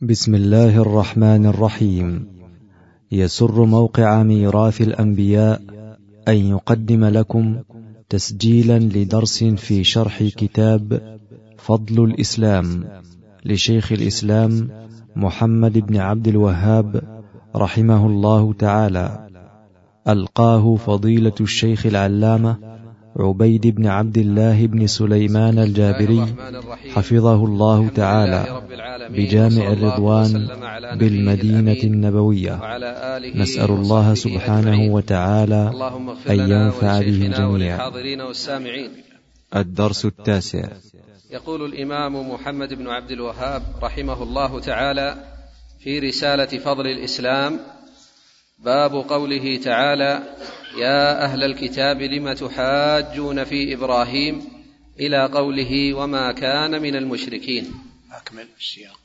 بسم الله الرحمن الرحيم. يسر موقع ميراث الأنبياء أن يقدم لكم تسجيلا لدرس في شرح كتاب فضل الإسلام لشيخ الإسلام محمد بن عبد الوهاب رحمه الله تعالى، ألقاه فضيلة الشيخ العلامة عبيد بن عبد الله بن سليمان الجابري حفظه الله تعالى بجامع الرضوان بالمدينة النبوية. نسأل الله سبحانه وتعالى أن ينفع به الجميع. الدرس التاسع. يقول الإمام محمد بن عبد الوهاب رحمه الله تعالى في رسالة فضل الإسلام: باب قوله تعالى: يا أهل الكتاب لم تحاجون في إبراهيم، إلى قوله: وما كان من المشركين. أكمل السياق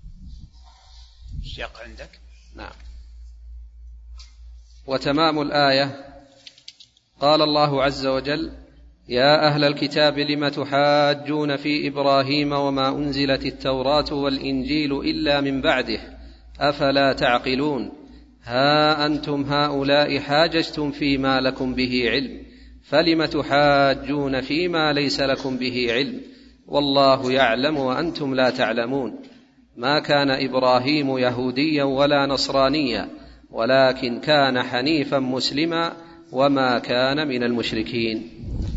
عندك؟ نعم. وتمام الآية: قال الله عز وجل: يا أهل الكتاب لم تحاجون في إبراهيم وما أنزلت التوراة والإنجيل إلا من بعده أفلا تعقلون. ها أنتم هؤلاء حاججتم فيما لكم به علم، فلم تحاجون فيما ليس لكم به علم، والله يعلم وأنتم لا تعلمون. ما كان إبراهيم يهوديا ولا نصرانيا، ولكن كان حنيفا مسلما وما كان من المشركين.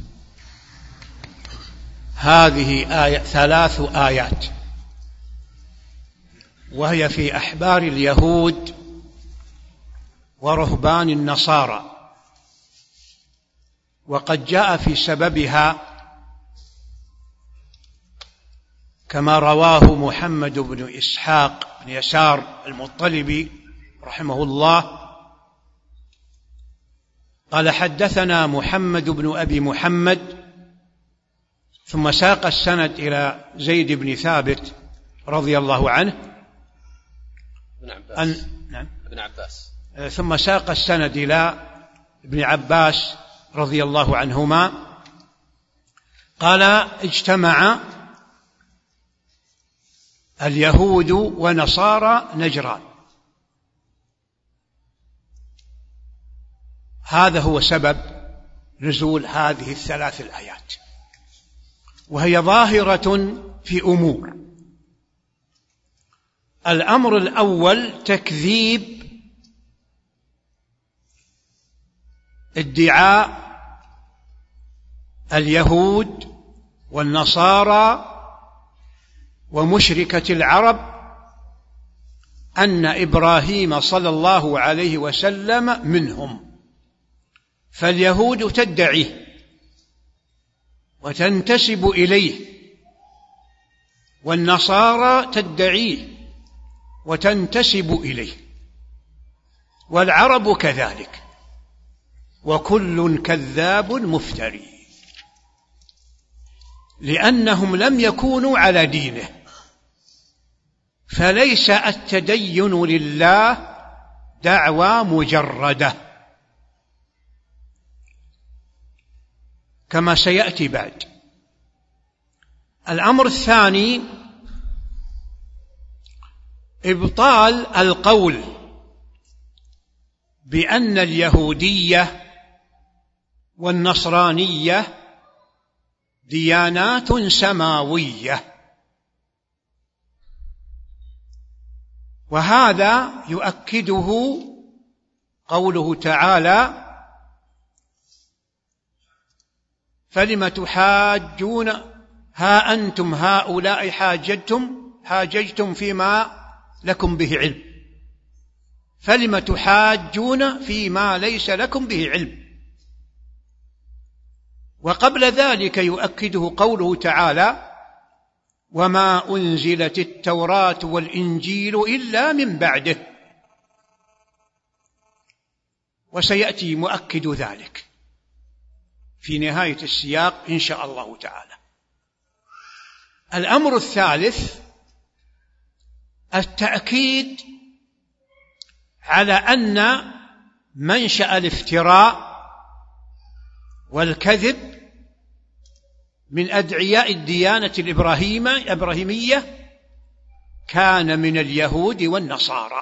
هذه ثلاث آيات، وهي في أحبار اليهود ورهبان النصارى، وقد جاء في سببها كما رواه محمد بن إسحاق بن يسار المطلبي رحمه الله قال: حدثنا محمد بن أبي محمد، ثم ساق السند إلى زيد بن ثابت رضي الله عنه ابن عباس، ثم ساق السند إلى ابن عباس رضي الله عنهما قال: اجتمع اليهود ونصارى نجران. هذا هو سبب نزول هذه الثلاث الآيات، وهي ظاهرة في أمور. الأمر الأول: تكذيب ادعاء اليهود والنصارى ومشركة العرب أن إبراهيم صلى الله عليه وسلم منهم. فاليهود تدعيه وتنتسب إليه، والنصارى تدعيه وتنتسب إليه، والعرب كذلك، وكل كذاب مفتري، لأنهم لم يكونوا على دينه. فليس التدين لله دعوى مجردة كما سيأتي بعد. الأمر الثاني: إبطال القول بأن اليهودية والنصرانية ديانات سماوية، وهذا يؤكده قوله تعالى: فلم تحاجون، ها أنتم هؤلاء حاججتم فيما لكم به علم، فلم تحاجون فيما ليس لكم به علم. وقبل ذلك يؤكده قوله تعالى: وما أنزلت التوراة والإنجيل إلا من بعده، وسيأتي مؤكد ذلك في نهاية السياق إن شاء الله تعالى. الأمر الثالث: التأكيد على أن منشأ الافتراء والكذب من أدعياء الديانة الإبراهيمية كان من اليهود والنصارى.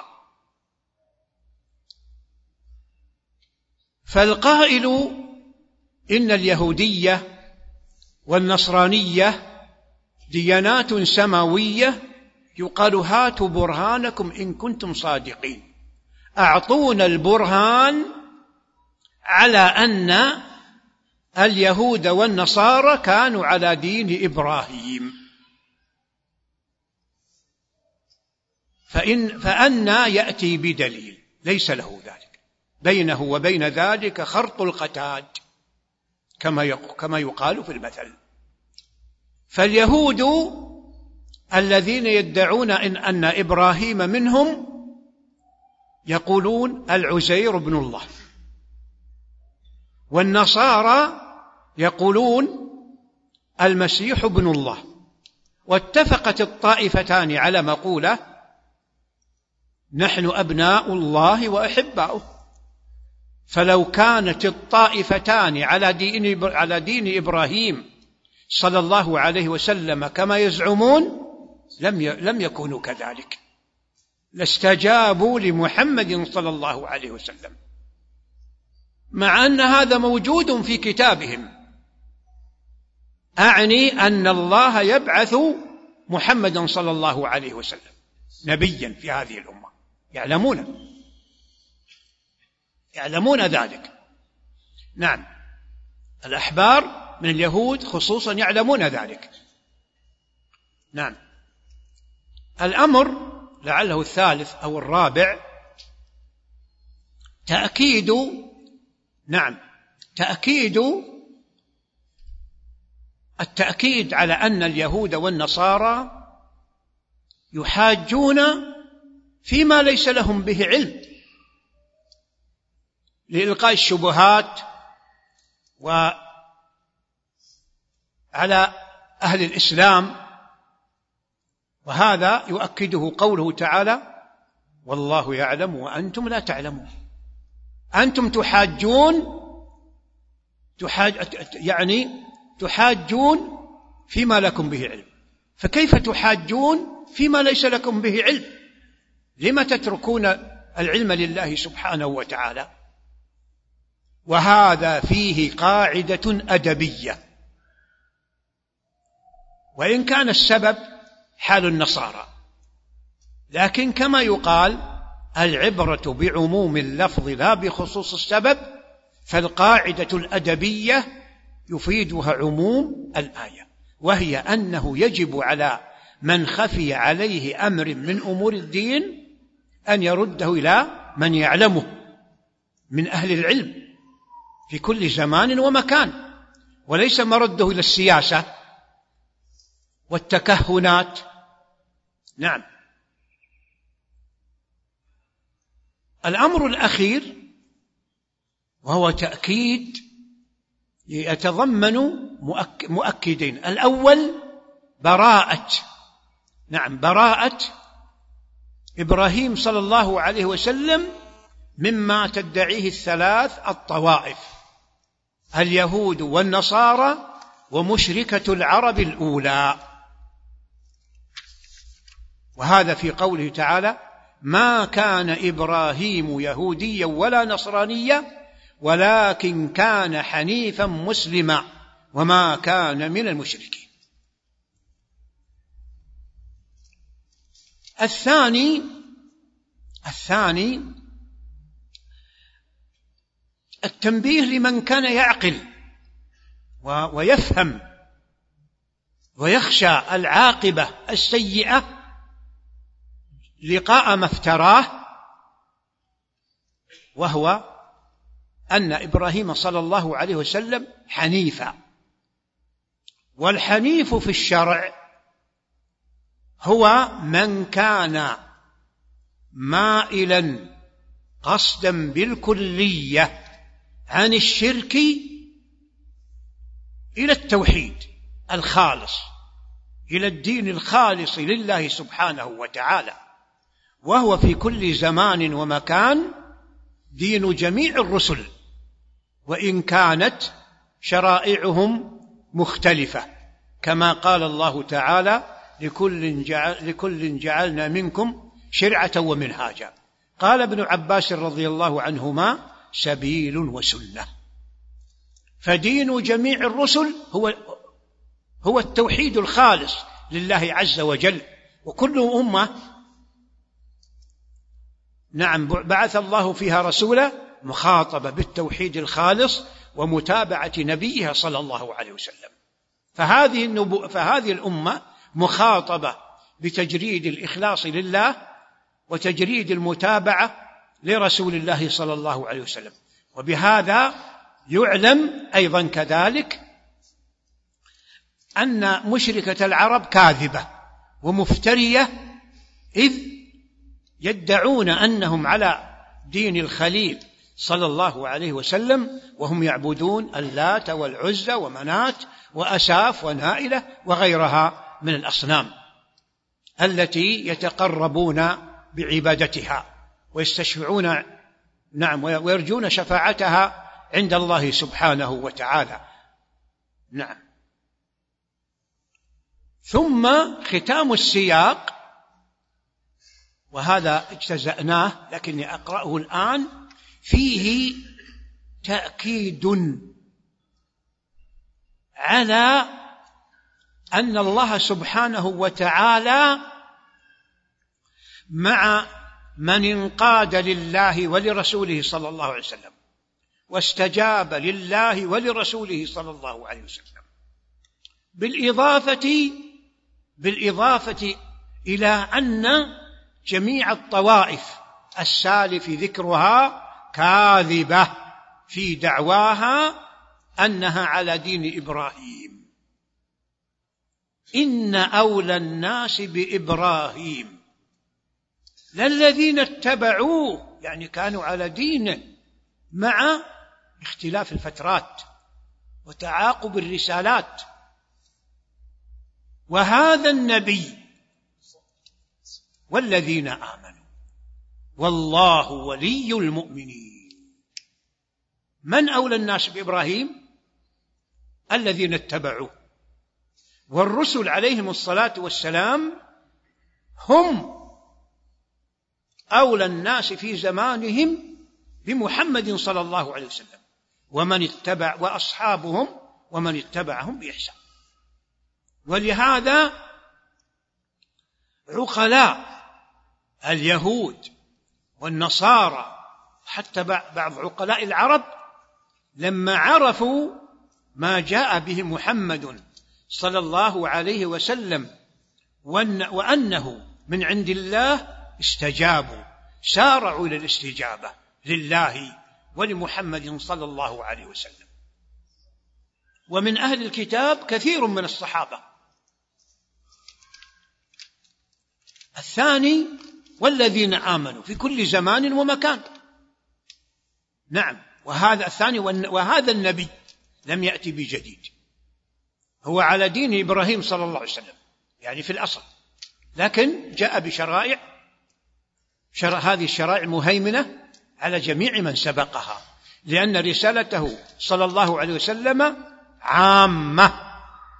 فالقائل إن اليهودية والنصرانية ديانات سماوية يقال هاتوا برهانكم إن كنتم صادقين، أعطونا البرهان على أن اليهود والنصارى كانوا على دين إبراهيم، فأنى يأتي بدليل؟ ليس له ذلك، بينه وبين ذلك خرط القتاد كما يقال في المثل. فاليهود الذين يدعون أن إبراهيم منهم يقولون العزير بن الله، والنصارى يقولون المسيح بن الله، واتفقت الطائفتان على مقولة نحن أبناء الله وأحباؤه. فلو كانت الطائفتان على دين إبراهيم صلى الله عليه وسلم كما يزعمون لم يكونوا كذلك، لاستجابوا لمحمد صلى الله عليه وسلم، مع أن هذا موجود في كتابهم. أعني أن الله يبعث محمدا صلى الله عليه وسلم نبيا في هذه الأمة، يعلمون ذلك. نعم، الأحبار من اليهود خصوصا يعلمون ذلك. نعم. الأمر لعله الثالث أو الرابع تأكيد التأكيد على أن اليهود والنصارى يحاجون فيما ليس لهم به علم لإلقاء الشبهات وعلى أهل الإسلام، وهذا يؤكده قوله تعالى والله يعلم وأنتم لا تعلمون. أنتم تحاجون فيما لكم به علم، فكيف تحاجون فيما ليس لكم به علم؟ لما تتركون العلم لله سبحانه وتعالى؟ وهذا فيه قاعدة أدبية، وإن كان السبب حال النصارى، لكن كما يقال العبرة بعموم اللفظ لا بخصوص السبب، فالقاعدة الأدبية يفيدها عموم الآية، وهي أنه يجب على من خفي عليه أمر من أمور الدين أن يرده إلى من يعلمه من أهل العلم في كل زمان ومكان، وليس مرده إلى السياسة والتكهنات. نعم. الأمر الأخير وهو تأكيد يتضمن مؤكدين. الأول براءة إبراهيم صلى الله عليه وسلم مما تدعيه الثلاث الطوائف، اليهود والنصارى ومشركة العرب الأولى، وهذا في قوله تعالى ما كان إبراهيم يهوديا ولا نصرانيا ولكن كان حنيفا مسلما وما كان من المشركين. الثاني التنبيه لمن كان يعقل ويفهم ويخشى العاقبة السيئة لقاء ما افتراه، وهو أن إبراهيم صلى الله عليه وسلم حنيفا، والحنيف في الشرع هو من كان مائلا قصدا بالكلية عن الشرك إلى التوحيد الخالص، إلى الدين الخالص لله سبحانه وتعالى، وهو في كل زمان ومكان دين جميع الرسل، وإن كانت شرائعهم مختلفة، كما قال الله تعالى لكل جعلنا منكم شرعة ومنهاجا. قال ابن عباس رضي الله عنهما: سبيل وسنة. فدين جميع الرسل هو التوحيد الخالص لله عز وجل، وكل أمة بعث الله فيها رسولا مخاطبة بالتوحيد الخالص ومتابعة نبيها صلى الله عليه وسلم. فهذه الأمة مخاطبة بتجريد الإخلاص لله وتجريد المتابعة لرسول الله صلى الله عليه وسلم. وبهذا يعلم أيضا كذلك أن مشركة العرب كاذبة ومفترية، إذ يدعون أنهم على دين الخليل صلى الله عليه وسلم وهم يعبدون اللات والعزى ومنات وأساف ونائلة وغيرها من الأصنام التي يتقربون بعبادتها ويستشفعون ويرجون شفاعتها عند الله سبحانه وتعالى. ثم ختام السياق، وهذا اجتزأناه لكني أقرأه الآن، فيه تأكيد على أن الله سبحانه وتعالى مع من انقاد لله ولرسوله صلى الله عليه وسلم واستجاب لله ولرسوله صلى الله عليه وسلم، بالإضافة إلى أن جميع الطوائف السالف ذكرها كاذبة في دعواها أنها على دين إبراهيم. إن أولى الناس بإبراهيم للذين اتبعوه، يعني كانوا على دينه مع اختلاف الفترات وتعاقب الرسالات. وهذا النبي والذين آمنوا والله ولي المؤمنين. من أولى الناس بإبراهيم؟ الذين اتبعوه، والرسل عليهم الصلاة والسلام هم أولى الناس في زمانهم بمحمد صلى الله عليه وسلم وأصحابهم ومن اتبعهم بإحسان. ولهذا عقلاء اليهود والنصارى حتى بعض عقلاء العرب لما عرفوا ما جاء به محمد صلى الله عليه وسلم وأنه من عند الله استجابوا، سارعوا للاستجابة لله ولمحمد صلى الله عليه وسلم. ومن أهل الكتاب كثير من الصحابة. الثاني والذين آمنوا في كل زمان ومكان. وهذا الثاني، وهذا النبي لم يأتي بجديد، هو على دين إبراهيم صلى الله عليه وسلم يعني في الأصل، لكن جاء بشرائع، هذه الشرائع مهيمنة على جميع من سبقها، لأن رسالته صلى الله عليه وسلم عامة.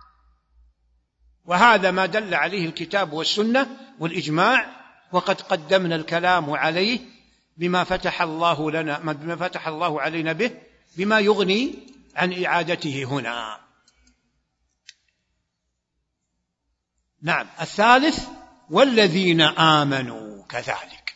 وهذا ما دل عليه الكتاب والسنة والإجماع، وقد قدمنا الكلام عليه بما فتح الله علينا به، بما يغني عن إعادته هنا. الثالث والذين آمنوا كذلك،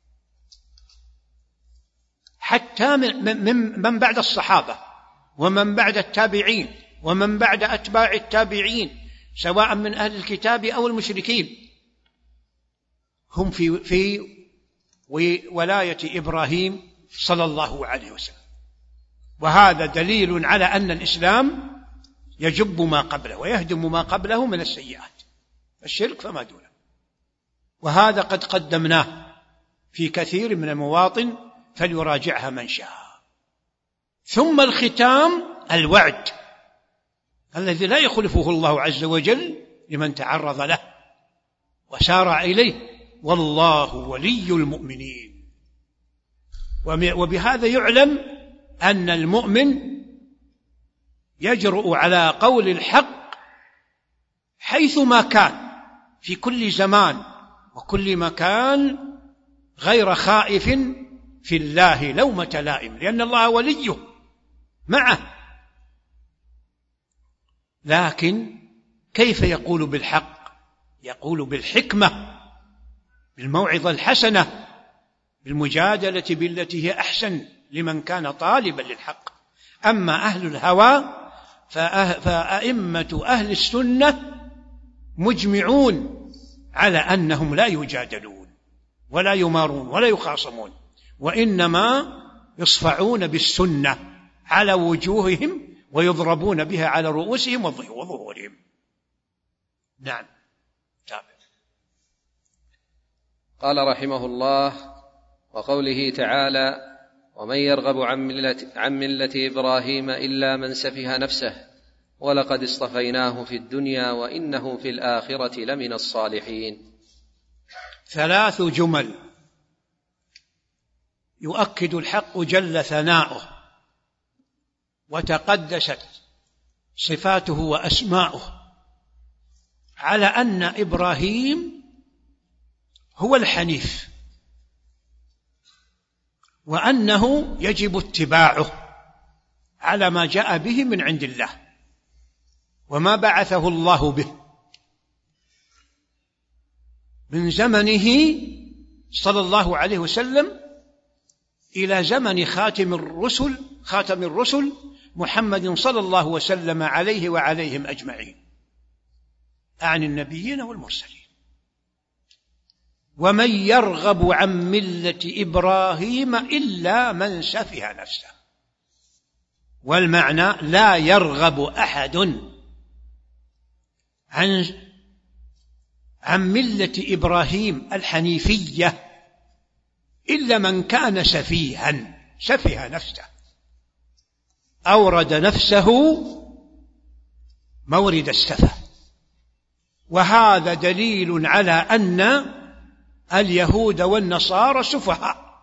حتى من بعد الصحابة ومن بعد التابعين ومن بعد أتباع التابعين، سواء من أهل الكتاب أو المشركين، هم في ولاية إبراهيم صلى الله عليه وسلم. وهذا دليل على أن الإسلام يجب ما قبله ويهدم ما قبله من السيئات، الشرك فما دونه. وهذا قد قدمناه في كثير من المواطن، فليراجعها من شاء. ثم الختام الوعد الذي لا يخلفه الله عز وجل لمن تعرض له وسارع إليه: والله ولي المؤمنين. وبهذا يعلم أن المؤمن يجرؤ على قول الحق حيثما كان، في كل زمان وكل مكان غير خائف في الله لومة لائم، لأن الله وليه معه. لكن كيف يقول بالحق؟ يقول بالحكمة، بالموعظة الحسنة، بالمجادلة بالتي هي أحسن لمن كان طالبا للحق. أما أهل الهوى فأئمة أهل السنة مجمعون على أنهم لا يجادلون ولا يمارون ولا يخاصمون، وإنما يصفعون بالسنة على وجوههم ويضربون بها على رؤوسهم وظهورهم. نعم. تابع. قال رحمه الله: وقوله تعالى: ومن يرغب عن ملة إبراهيم إلا من سفه نفسه ولقد اصطفيناه في الدنيا وإنه في الآخرة لمن الصالحين. 3 جمل يؤكد الحق جل ثناؤه وتقدست صفاته وأسماؤه على أن إبراهيم هو الحنيف، وأنه يجب اتباعه على ما جاء به من عند الله وما بعثه الله به من زمنه صلى الله عليه وسلم إلى زمن خاتم الرسل محمد صلى الله وسلم عليه وعليهم أجمعين، أعني النبيين والمرسلين. ومن يرغب عن ملة إبراهيم إلا من سفه نفسه، والمعنى لا يرغب أحد عن ملة إبراهيم الحنيفية إلا من كان سفه نفسه، أورد نفسه مورد السفه. وهذا دليل على أن اليهود والنصارى سفهاء،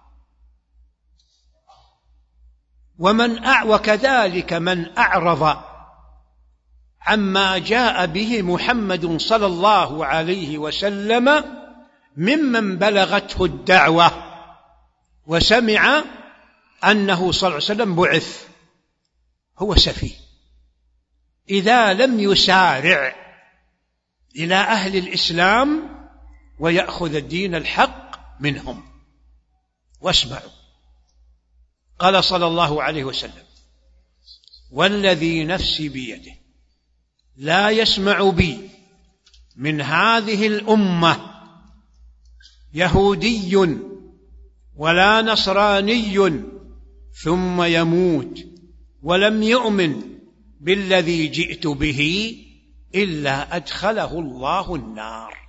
وكذلك من أعرض عما جاء به محمد صلى الله عليه وسلم ممن بلغته الدعوة وسمع أنه صلى الله عليه وسلم بعث، هو سفيه إذا لم يسارع إلى أهل الإسلام ويأخذ الدين الحق منهم. واسمعوا، قال صلى الله عليه وسلم: والذي نفسي بيده لا يسمع بي من هذه الأمة يهودي ولا نصراني ثم يموت ولم يؤمن بالذي جئت به إلا أدخله الله النار.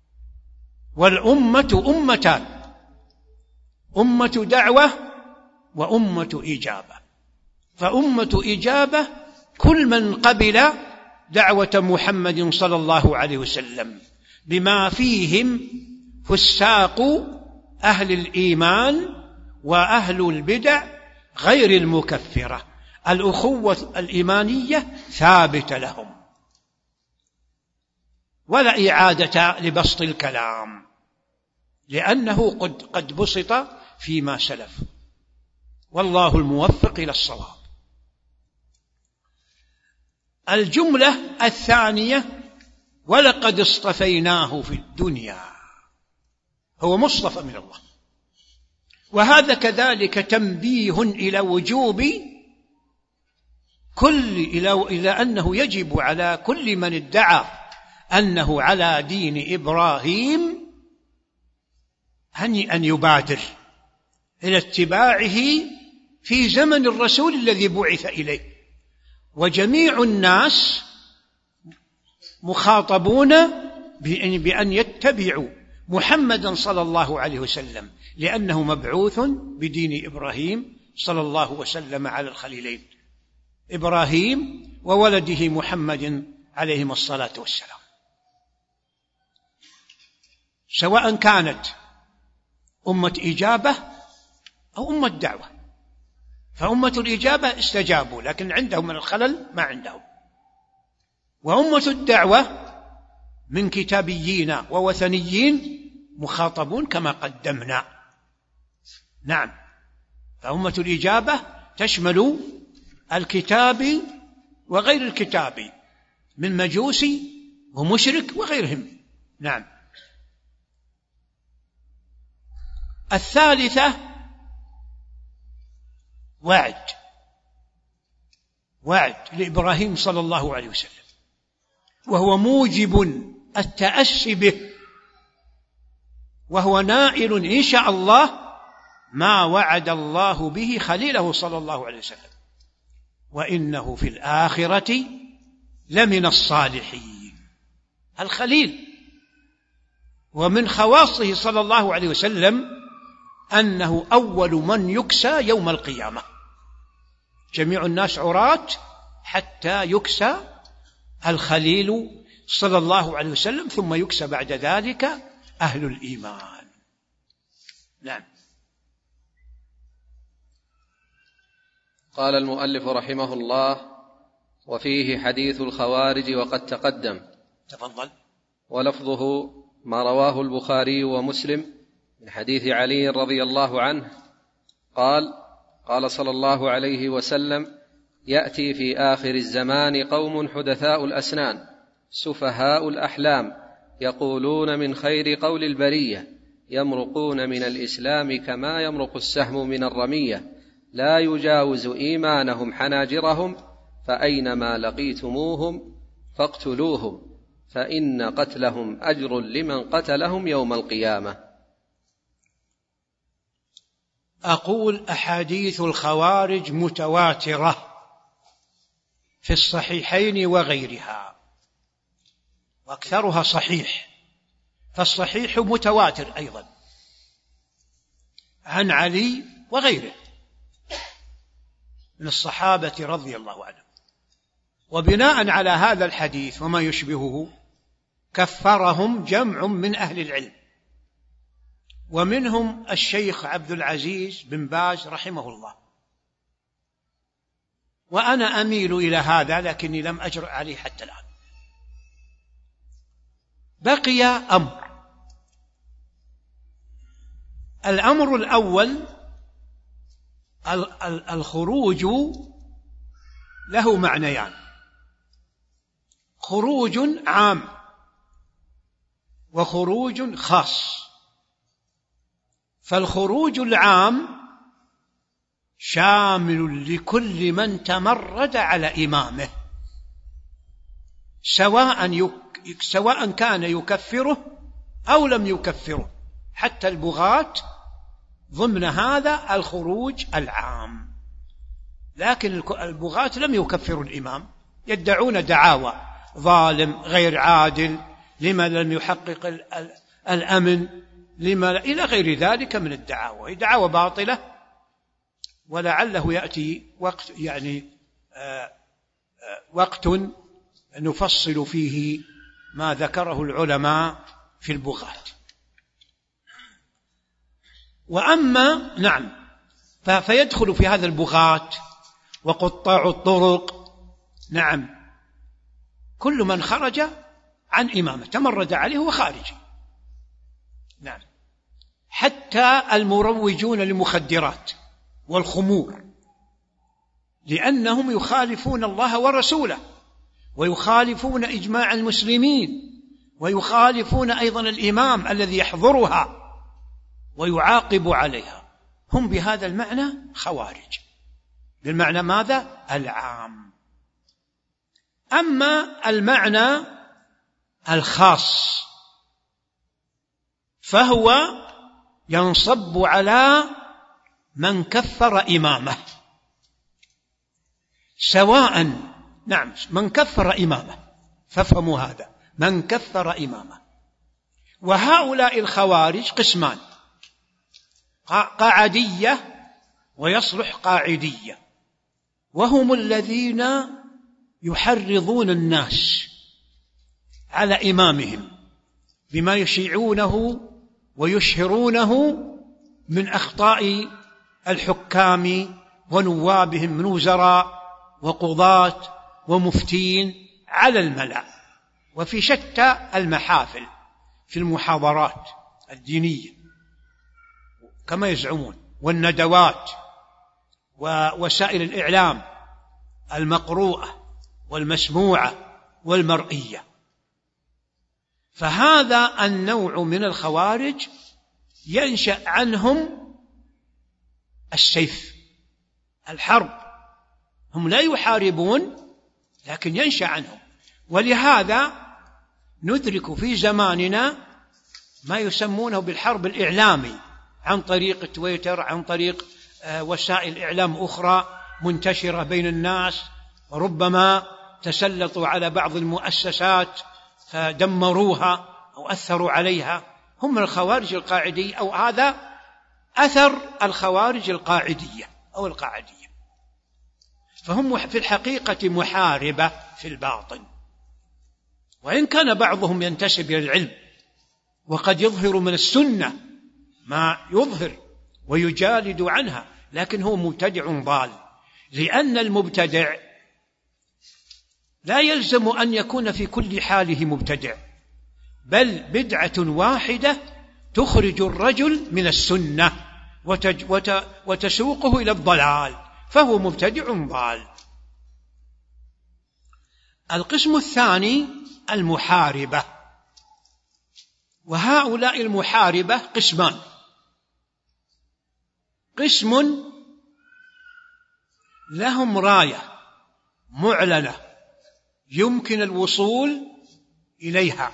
والأمة أمتان: أمة دعوة وأمة إجابة. فأمة إجابة كل من قبل دعوة محمد صلى الله عليه وسلم، بما فيهم فساق أهل الإيمان وأهل البدع غير المكفرة. الأخوة الإيمانية ثابتة لهم، ولا إعادة لبسط الكلام، لأنه قد بسط فيما سلف، والله الموفق إلى الصواب. الجملة الثانية: ولقد اصطفيناه في الدنيا، هو مصطفى من الله. وهذا كذلك تنبيه إلى وجوب إلى أنه يجب على كل من ادعى أنه على دين إبراهيم أن يبادر إلى اتباعه في زمن الرسول الذي بعث إليه. وجميع الناس مخاطبون بأن يتبعوا محمدا صلى الله عليه وسلم، لأنه مبعوث بدين إبراهيم صلى الله وسلم على الخليلين إبراهيم وولده محمد عليهم الصلاة والسلام، سواء كانت أمة إجابة أو أمة دعوة. فأمة الإجابة استجابوا، لكن عندهم من الخلل ما عندهم. وأمة الدعوة من كتابيين ووثنيين مخاطبون كما قدمنا. نعم، فأمة الإجابة تشمل الكتابي وغير الكتابي من مجوسي ومشرك وغيرهم. نعم. الثالثة وعد لإبراهيم صلى الله عليه وسلم، وهو موجب التأسي به، وهو نائل إن شاء الله ما وعد الله به خليله صلى الله عليه وسلم، وإنه في الآخرة لمن الصالحين. الخليل، ومن خواصه صلى الله عليه وسلم أنه أول من يكسى يوم القيامة، جميع الناس عراة حتى يكسى الخليل صلى الله عليه وسلم، ثم يكسى بعد ذلك أهل الإيمان. نعم. قال المؤلف رحمه الله: وفيه حديث الخوارج وقد تقدم. تفضل. ولفظه ما رواه البخاري ومسلم من حديث علي رضي الله عنه قال صلى الله عليه وسلم: يأتي في آخر الزمان قوم حدثاء الأسنان سفهاء الأحلام يقولون من خير قول البرية، يمرقون من الإسلام كما يمرق السهم من الرمية، لا يجاوز إيمانهم حناجرهم، فأينما لقيتموهم فاقتلوهم، فإن قتلهم أجر لمن قتلهم يوم القيامة. أقول أحاديث الخوارج متواترة في الصحيحين وغيرها، وأكثرها صحيح، فالصحيح متواتر أيضا عن علي وغيره من الصحابة رضي الله عنهم. وبناء على هذا الحديث وما يشبهه كفرهم جمع من أهل العلم، ومنهم الشيخ عبد العزيز بن باز رحمه الله، وأنا أميل إلى هذا لكني لم أجرؤ عليه حتى الآن. بقي الأمر الأول: الخروج له معنيان: خروج عام وخروج خاص. فالخروج العام شامل لكل من تمرد على إمامه، سواء كان يكفره أو لم يكفره، حتى البغاة ضمن هذا الخروج العام. لكن البغاة لم يكفروا الإمام، يدعون دعاوى: ظالم، غير عادل، لما لم يحقق الأمن، لما إلى غير ذلك من الدعاوى، دعاوى باطلة. ولعله يأتي وقت نفصل فيه ما ذكره العلماء في البغاة. وأما فيدخل في هذا البغاة وقطاع الطرق، كل من خرج عن إمامه تمرد عليه هو خارجي. حتى المروجون للمخدرات والخمور، لأنهم يخالفون الله ورسوله، ويخالفون إجماع المسلمين، ويخالفون أيضا الإمام الذي يحضرها ويعاقب عليها. هم بهذا المعنى خوارج، بالمعنى ماذا؟ العام. أما المعنى الخاص فهو ينصب على من كفر إمامه، سواء من كفر إمامه، فافهموا هذا، من كفر إمامه. وهؤلاء الخوارج قسمان: قعدية ويصلح قاعدية، وهم الذين يحرضون الناس على إمامهم بما يشيعونه ويشهرونه من أخطاء الحكام ونوابهم من وزراء وقضاة ومفتين على الملأ، وفي شتى المحافل، في المحاضرات الدينية كما يزعمون، والندوات ووسائل الإعلام المقروءة والمسموعة والمرئية. فهذا النوع من الخوارج ينشأ عنهم السيف، الحرب، هم لا يحاربون لكن ينشأ عنهم. ولهذا ندرك في زماننا ما يسمونه بالحرب الإعلامي، عن طريق تويتر، عن طريق وسائل إعلام أخرى منتشرة بين الناس، وربما تسلطوا على بعض المؤسسات فدمروها أو أثروا عليها. هم الخوارج القاعدية، أو هذا أثر الخوارج القاعدية أو القاعدية. فهم في الحقيقة محاربة في الباطن، وإن كان بعضهم ينتسب إلى العلم وقد يظهر من السنة ما يظهر ويجالد عنها، لكن هو مبتدع ضال. لأن المبتدع لا يلزم أن يكون في كل حاله مبتدع، بل بدعة واحدة تخرج الرجل من السنة وتسوقه إلى الضلال، فهو مبتدع ضال. القسم الثاني المحاربة، وهؤلاء المحاربة قسمان: قسم لهم راية معلنة يمكن الوصول إليها،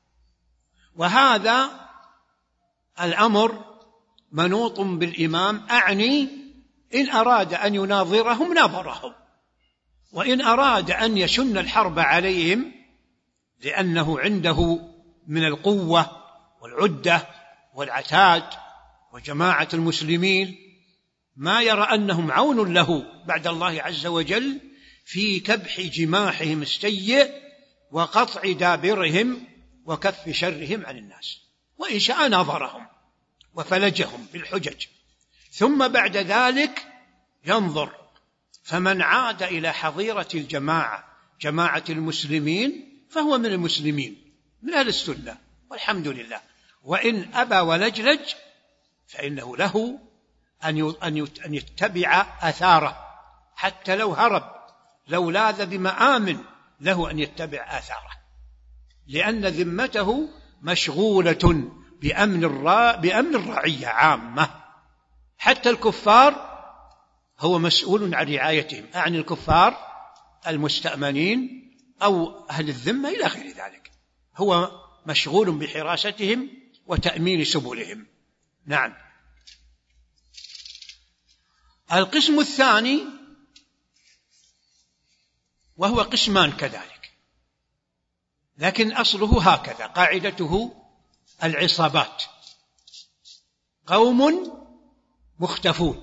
وهذا الأمر منوط بالإمام، أعني إن أراد أن يناظرهم ناظرهم، وإن أراد أن يشن الحرب عليهم لأنه عنده من القوة والعدة والعتاد وجماعة المسلمين ما يرى أنهم عون له بعد الله عز وجل في كبح جماحهم السيء وقطع دابرهم وكف شرهم عن الناس، وإن شاء ناظرهم وفلجهم بالحجج، ثم بعد ذلك ينظر. فمن عاد إلى حظيرة الجماعة، جماعة المسلمين، فهو من المسلمين، من أهل السنة والحمد لله. وإن أبى ولجلج فإنه له أن يتبع آثاره، حتى لو هرب، لو لاذ بمآمن، له أن يتبع آثاره، لأن ذمته مشغولة بأمن الرعية عامة. حتى الكفار هو مسؤول عن رعايتهم، أعني الكفار المستأمنين أو أهل الذمة إلى غير ذلك، هو مشغول بحراستهم وتأمين سبلهم. نعم. القسم الثاني وهو قسمان كذلك، لكن أصله هكذا، قاعدته العصابات، قوم مختفون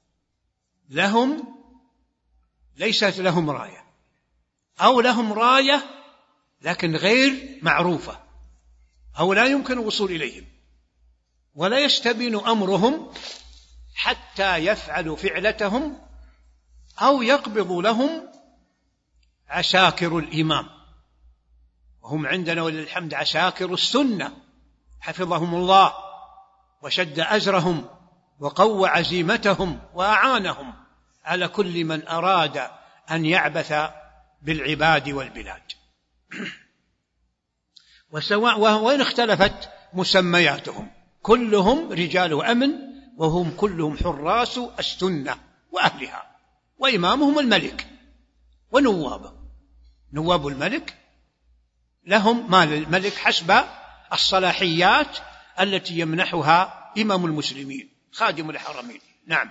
ليست لهم راية، أو لهم راية لكن غير معروفة، أو لا يمكن الوصول إليهم، ولا يستبين أمرهم حتى يفعلوا فعلتهم أو يقبض لهم عساكر الإمام، وهم عندنا وللحمد عساكر السنة حفظهم الله وشد أزرهم وقوى عزيمتهم وأعانهم على كل من أراد أن يعبث بالعباد والبلاد. وإن اختلفت مسمياتهم، كلهم رجال أمن، وهم كلهم حراس السنة وأهلها، وإمامهم الملك ونوابه، نواب الملك لهم مال الملك حسب الصلاحيات التي يمنحها إمام المسلمين خادم الحرمين. نعم.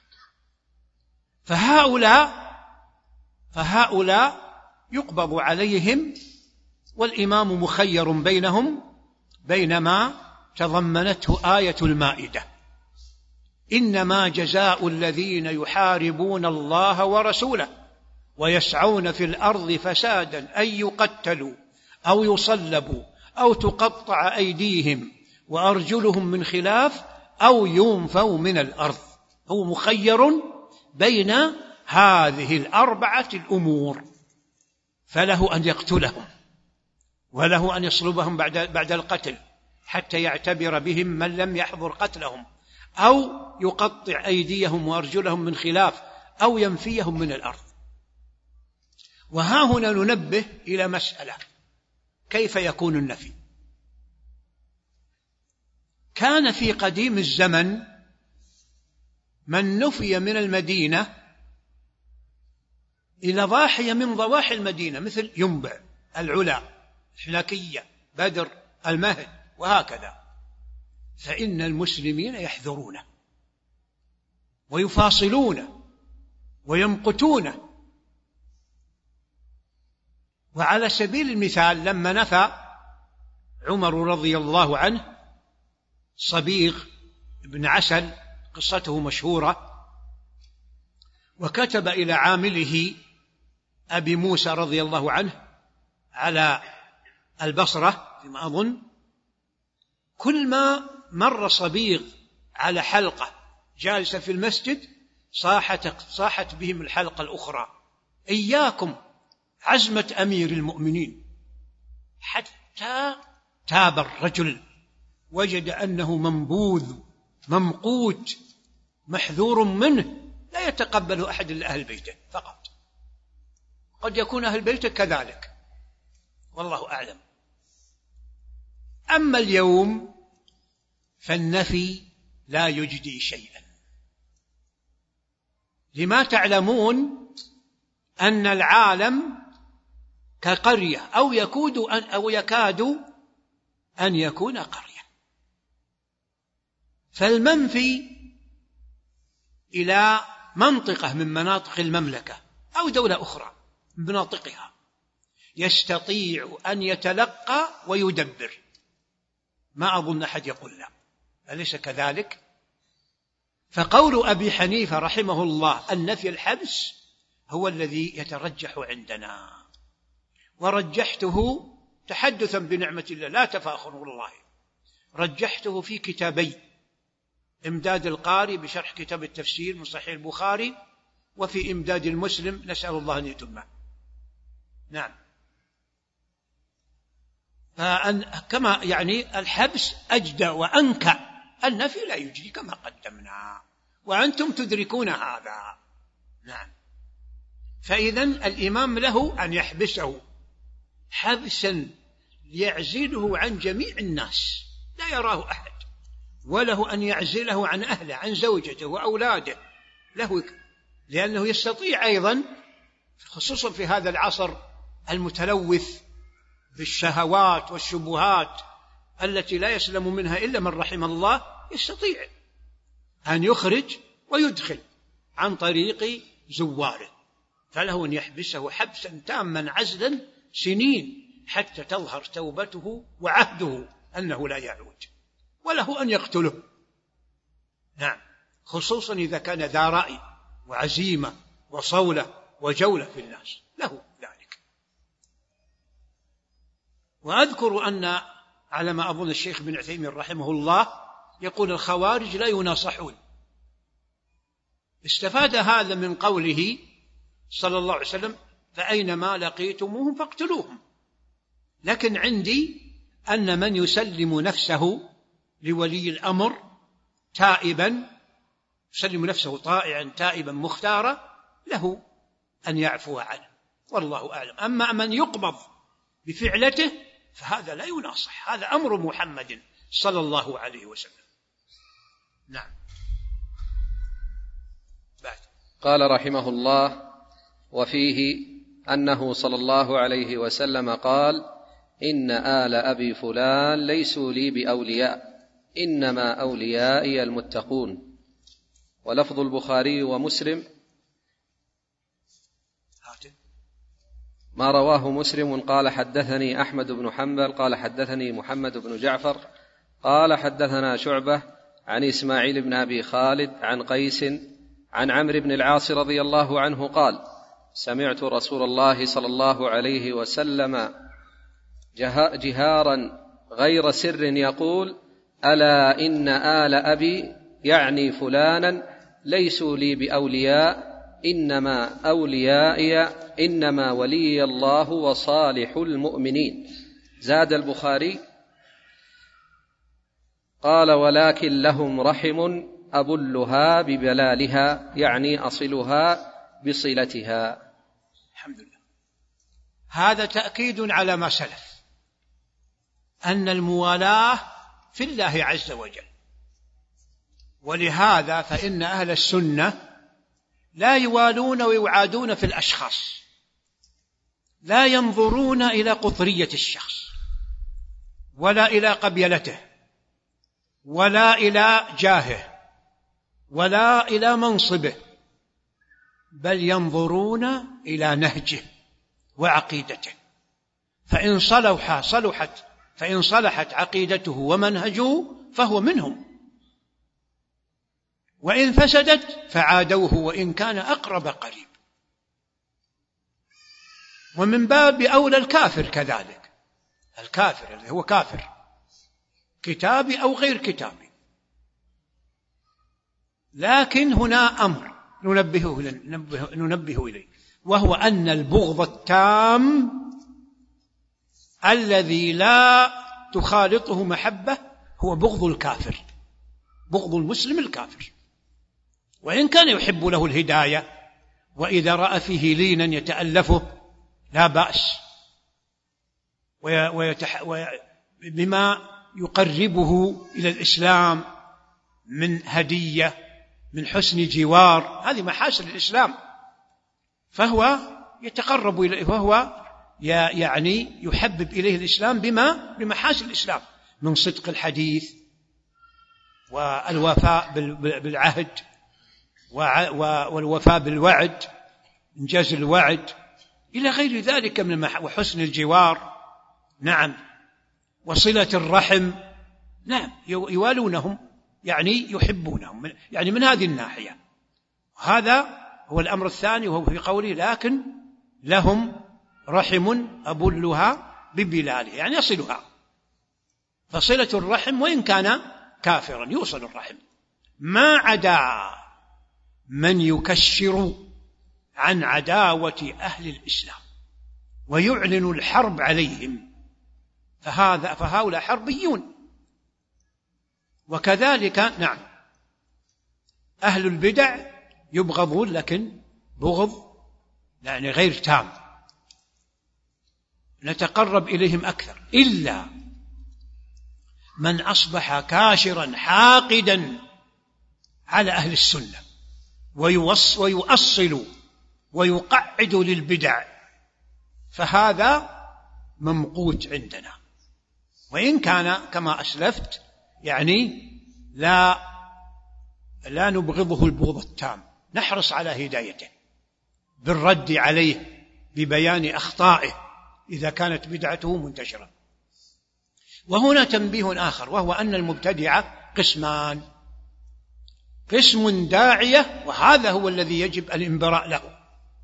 فهؤلاء يقبض عليهم، والإمام مخير بينهم بينما تضمنته آية المائدة: إنما جزاء الذين يحاربون الله ورسوله ويسعون في الأرض فسادا أن يقتلوا أو يصلبوا أو تقطع أيديهم وأرجلهم من خلاف أو ينفوا من الأرض. هو مخير بين هذه الأربعة الأمور، فله أن يقتلهم وله أن يصلبهم بعد القتل حتى يعتبر بهم من لم يحضر قتلهم، أو يقطع أيديهم وأرجلهم من خلاف، أو ينفيهم من الأرض. وها هنا ننبه إلى مسألة: كيف يكون النفي؟ كان في قديم الزمن من نفي من المدينة إلى ضاحية من ضواحي المدينة، مثل ينبع، العلا، الحلاكية، بدر، المهد، وهكذا، فإن المسلمين يحذرونه ويفاصلونه ويمقتونه. وعلى سبيل المثال لما نفى عمر رضي الله عنه صبيغ بن عسل، قصته مشهورة، وكتب إلى عامله أبي موسى رضي الله عنه على البصرة فيما أظن، كل ما مر صبيغ على حلقة جالسة في المسجد صاحت بهم الحلقة الأخرى: إياكم عزمة أمير المؤمنين. حتى تاب الرجل، وجد أنه منبوذ ممقوت محذور منه، لا يتقبل أحد إلا أهل بيته فقط. قد يكون أهل بيته كذلك، والله أعلم. أما اليوم فالنفي لا يجدي شيئا، لما تعلمون أن العالم كقرية أو يكاد أن يكون قرية. فالمنفي إلى منطقة من مناطق المملكة أو دولة أخرى من مناطقها يستطيع أن يتلقى ويدبر، ما أظن أحد يقول لا، أليس كذلك؟ فقول أبي حنيفة رحمه الله النفي الحبس هو الذي يترجح عندنا، ورجحته تحدثا بنعمة الله لا تفاخر والله، رجحته في كتابي: إمداد القاري بشرح كتاب التفسير من صحيح البخاري، وفي إمداد المسلم، نسأل الله أن يتمه. نعم. كما يعني الحبس أجدى وأنكى، النفي لا يجري كما قدمنا، وأنتم تدركون هذا. نعم. فإذن الإمام له أن يحبسه حبسا يعزله عن جميع الناس لا يراه أحد، وله أن يعزله عن أهله، عن زوجته وأولاده، له، لأنه يستطيع أيضا، خصوصا في هذا العصر المتلوث بالشهوات والشبهات التي لا يسلم منها إلا من رحم الله، يستطيع أن يخرج ويدخل عن طريق زواره، فله أن يحبسه حبسا تاما عزلا سنين حتى تظهر توبته وعهده أنه لا يعود، وله أن يقتله. نعم، خصوصا إذا كان ذا رأي وعزيمة وصولة وجولة في الناس، له ذلك. وأذكر أن على ما أظن الشيخ بن عثيمين رحمه الله يقول الخوارج لا يناصحون، استفاد هذا من قوله صلى الله عليه وسلم: فأينما لقيتموهم فاقتلوهم. لكن عندي أن من يسلم نفسه لولي الأمر تائبا، يسلم نفسه طائعا تائبا مختارا، له أن يعفو عنه، والله أعلم. أما من يقبض بفعلته فهذا لا يناصح، هذا أمر محمد صلى الله عليه وسلم. نعم. بعد. قال رحمه الله: وفيه أنه صلى الله عليه وسلم قال: إن آل أبي فلان ليسوا لي بأولياء، إنما أوليائي المتقون. ولفظ البخاري ومسلم ما رواه مسلم قال حدثني أحمد بن حنبل قال حدثني محمد بن جعفر قال حدثنا شعبة عن إسماعيل بن أبي خالد عن قيس عن عمرو بن العاص رضي الله عنه قال: سمعت رسول الله صلى الله عليه وسلم جهارا غير سر يقول: ألا إن آل أبي يعني فلانا ليسوا لي بأولياء، إنما أوليائي إنما ولي الله وصالح المؤمنين. زاد البخاري قال: ولكن لهم رحم أبلها ببلالها، يعني أصلها بصلتها. الحمد لله. هذا تأكيد على ما سلف، أن الموالاة في الله عز وجل، ولهذا فإن أهل السنة لا يوالون ويعادون في الأشخاص، لا ينظرون إلى قطرية الشخص ولا إلى قبيلته ولا إلى جاهه ولا إلى منصبه، بل ينظرون إلى نهجه وعقيدته، فإن صلحت عقيدته ومنهجه فهو منهم، وإن فسدت فعادوه وإن كان أقرب قريب. ومن باب أولى الكافر كذلك، الكافر الذي هو كافر كتابي أو غير كتابي. لكن هنا أمر ننبه إليه، وهو أن البغض التام الذي لا تخالطه محبة هو بغض الكافر، بغض المسلم الكافر، وإن كان يحب له الهداية، وإذا رأى فيه لينا يتألفه لا بأس، بما يقربه إلى الإسلام من هدية، من حسن جوار، هذه محاسن الإسلام، فهو يتقرب إليه، فهو يعني يحبب إليه الإسلام بمحاسن الإسلام من صدق الحديث والوفاء بالعهد والوفاء بالوعد، إنجاز الوعد إلى غير ذلك من وحسن الجوار، نعم، وصلة الرحم، نعم، يوالونهم يعني يحبونهم، يعني من هذه الناحية. هذا هو الأمر الثاني، وهو في قوله: لكن لهم رحم أبلها ببلاله، يعني يصلها. فصلة الرحم وإن كان كافرا يوصل الرحم، ما عدا من يكشر عن عداوة أهل الإسلام ويعلن الحرب عليهم، فهؤلاء حربيون. وكذلك نعم أهل البدع يبغضون، لكن بغض يعني غير تام، نتقرب إليهم أكثر، إلا من أصبح كاشرا حاقدا على أهل السنة ويؤصل ويقعد للبدع، فهذا ممقوت عندنا، وإن كان كما أسلفت يعني لا نبغضه البغض التام، نحرص على هدايته بالرد عليه ببيان أخطائه إذا كانت بدعته منتشرة. وهنا تنبيه آخر، وهو أن المبتدعة قسمان: قسم داعية، وهذا هو الذي يجب الانبراء له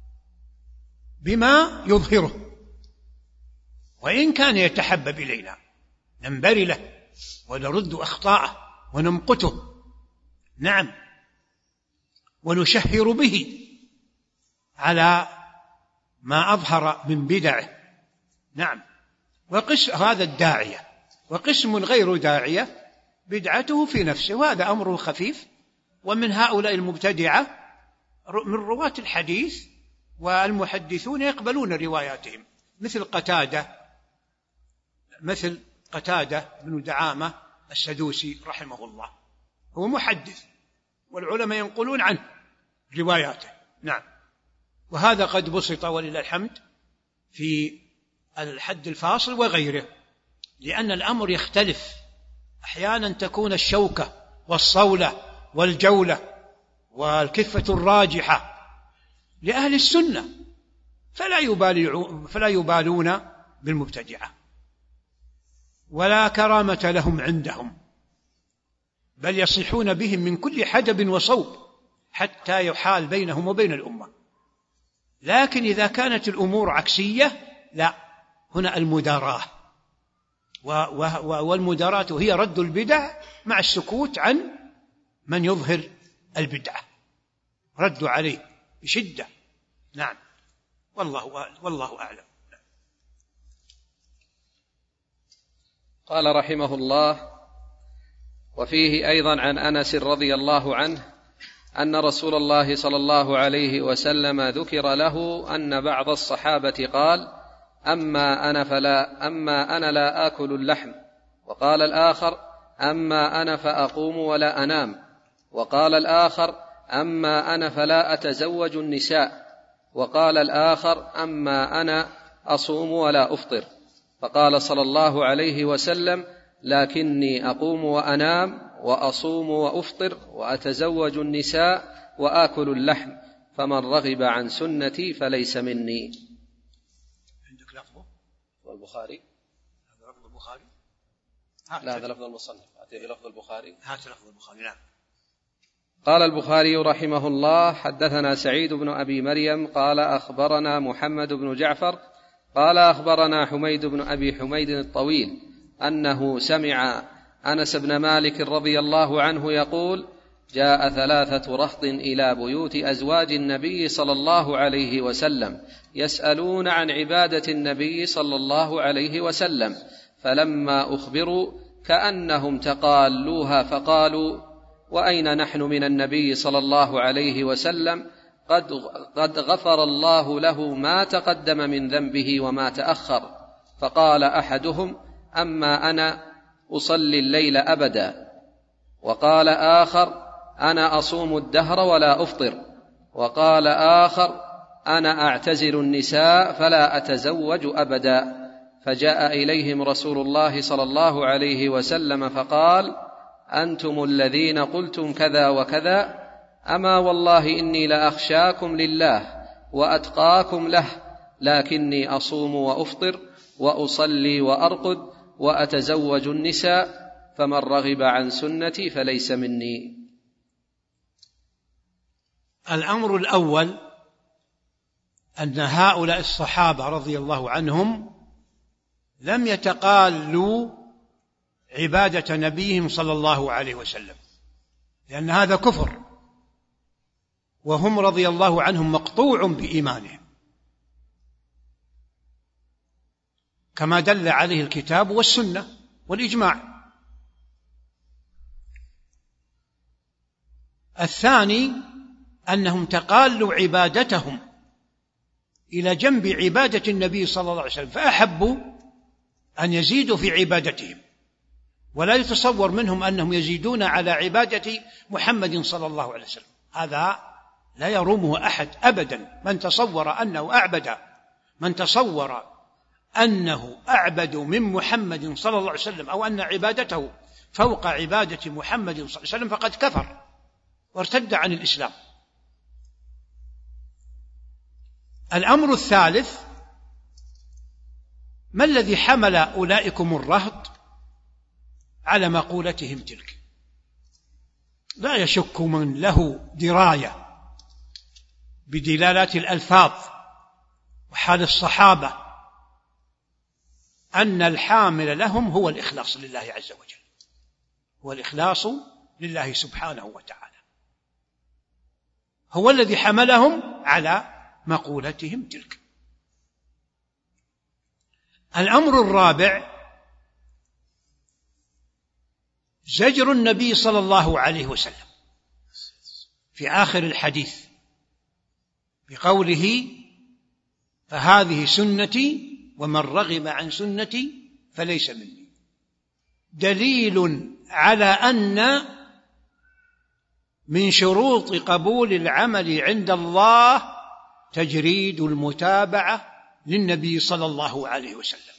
بما يظهره، وإن كان يتحبب إلينا ننبري له ونرد أخطاءه ونمقته، نعم، ونشهر به على ما أظهر من بدعه، نعم. هذا الداعية. وقسم غير داعية بدعته في نفسه، وهذا أمره خفيف. ومن هؤلاء المبتدعة من رواة الحديث والمحدثون يقبلون رواياتهم، مثل قتادة بن دعامة السدوسي رحمه الله، هو محدث والعلماء ينقلون عنه رواياته، نعم. وهذا قد بسط ولله الحمد في الحد الفاصل وغيره، لأن الأمر يختلف، أحيانا تكون الشوكة والصولة والجولة والكفة الراجحة لأهل السنة، فلا يبالون بالمبتدعة، ولا كرامة لهم عندهم، بل يصيحون بهم من كل حدب وصوب حتى يحال بينهم وبين الأمة. لكن إذا كانت الأمور عكسية، لا، هنا المداراة، والمداراة هي رد البدع مع السكوت عن من يظهر البدعة، رد عليه بشدة، نعم، والله أعلم. قال رحمه الله: وفيه أيضا عن أنس رضي الله عنه أن رسول الله صلى الله عليه وسلم ذكر له أن بعض الصحابة قال: أما أنا لا آكل اللحم. وقال الآخر: أما أنا فأقوم ولا أنام. وقال الآخر: أما أنا فلا أتزوج النساء. وقال الآخر: أما أنا أصوم ولا أفطر. فقال صلى الله عليه وسلم: لكني أقوم وأنام وأصوم وأفطر وأتزوج النساء وآكل اللحم، فمن رغب عن سنتي فليس مني. عندك لفظه والبخاري؟ هذا لفظ البخاري؟ لا، هذا لفظ المصنف. أعطيه لفظ البخاري. هات لفظ البخاري. نعم. قال البخاري رحمه الله: حدثنا سعيد بن أبي مريم قال أخبرنا محمد بن جعفر قال أخبرنا حميد بن أبي حميد الطويل أنه سمع أنس بن مالك رضي الله عنه يقول: جاء 3 رهط إلى بيوت أزواج النبي صلى الله عليه وسلم يسألون عن عبادة النبي صلى الله عليه وسلم، فلما أخبروا كأنهم تقالوها فقالوا: وأين نحن من النبي صلى الله عليه وسلم؟ قد غفر الله له ما تقدم من ذنبه وما تأخر. فقال أحدهم: أما أنا أصلي الليل أبدا. وقال آخر: أنا أصوم الدهر ولا أفطر. وقال آخر: أنا أعتزل النساء فلا أتزوج أبدا. فجاء إليهم رسول الله صلى الله عليه وسلم فقال: أنتم الذين قلتم كذا وكذا، أما والله إني لأخشاكم لله وأتقاكم له، لكني أصوم وأفطر وأصلي وأرقد وأتزوج النساء، فمن رغب عن سنتي فليس مني. الأمر الأول أن هؤلاء الصحابة رضي الله عنهم لم يتقالوا عبادة نبيهم صلى الله عليه وسلم، لأن هذا كفر، وهم رضي الله عنهم مقطوع بإيمانهم كما دل عليه الكتاب والسنة والإجماع. الثاني أنهم تقالوا عبادتهم إلى جنب عبادة النبي صلى الله عليه وسلم، فأحبوا أن يزيدوا في عبادتهم، ولا يتصور منهم أنهم يزيدون على عبادة محمد صلى الله عليه وسلم. هذا لا يرومه أحد أبدا. من تصور أنه أعبد من محمد صلى الله عليه وسلم، أو أن عبادته فوق عبادة محمد صلى الله عليه وسلم، فقد كفر وارتد عن الإسلام. الأمر الثالث: ما الذي حمل أولئكم الرهط على مقولتهم تلك؟ لا يشك من له دراية بدلالات الألفاظ وحال الصحابة أن الحامل لهم هو الإخلاص لله عز وجل، هو الإخلاص لله سبحانه وتعالى، هو الذي حملهم على مقولتهم تلك. الأمر الرابع: زجر النبي صلى الله عليه وسلم في آخر الحديث بقوله: فهذه سنتي ومن رغب عن سنتي فليس مني، دليل على أن من شروط قبول العمل عند الله تجريد المتابعة للنبي صلى الله عليه وسلم،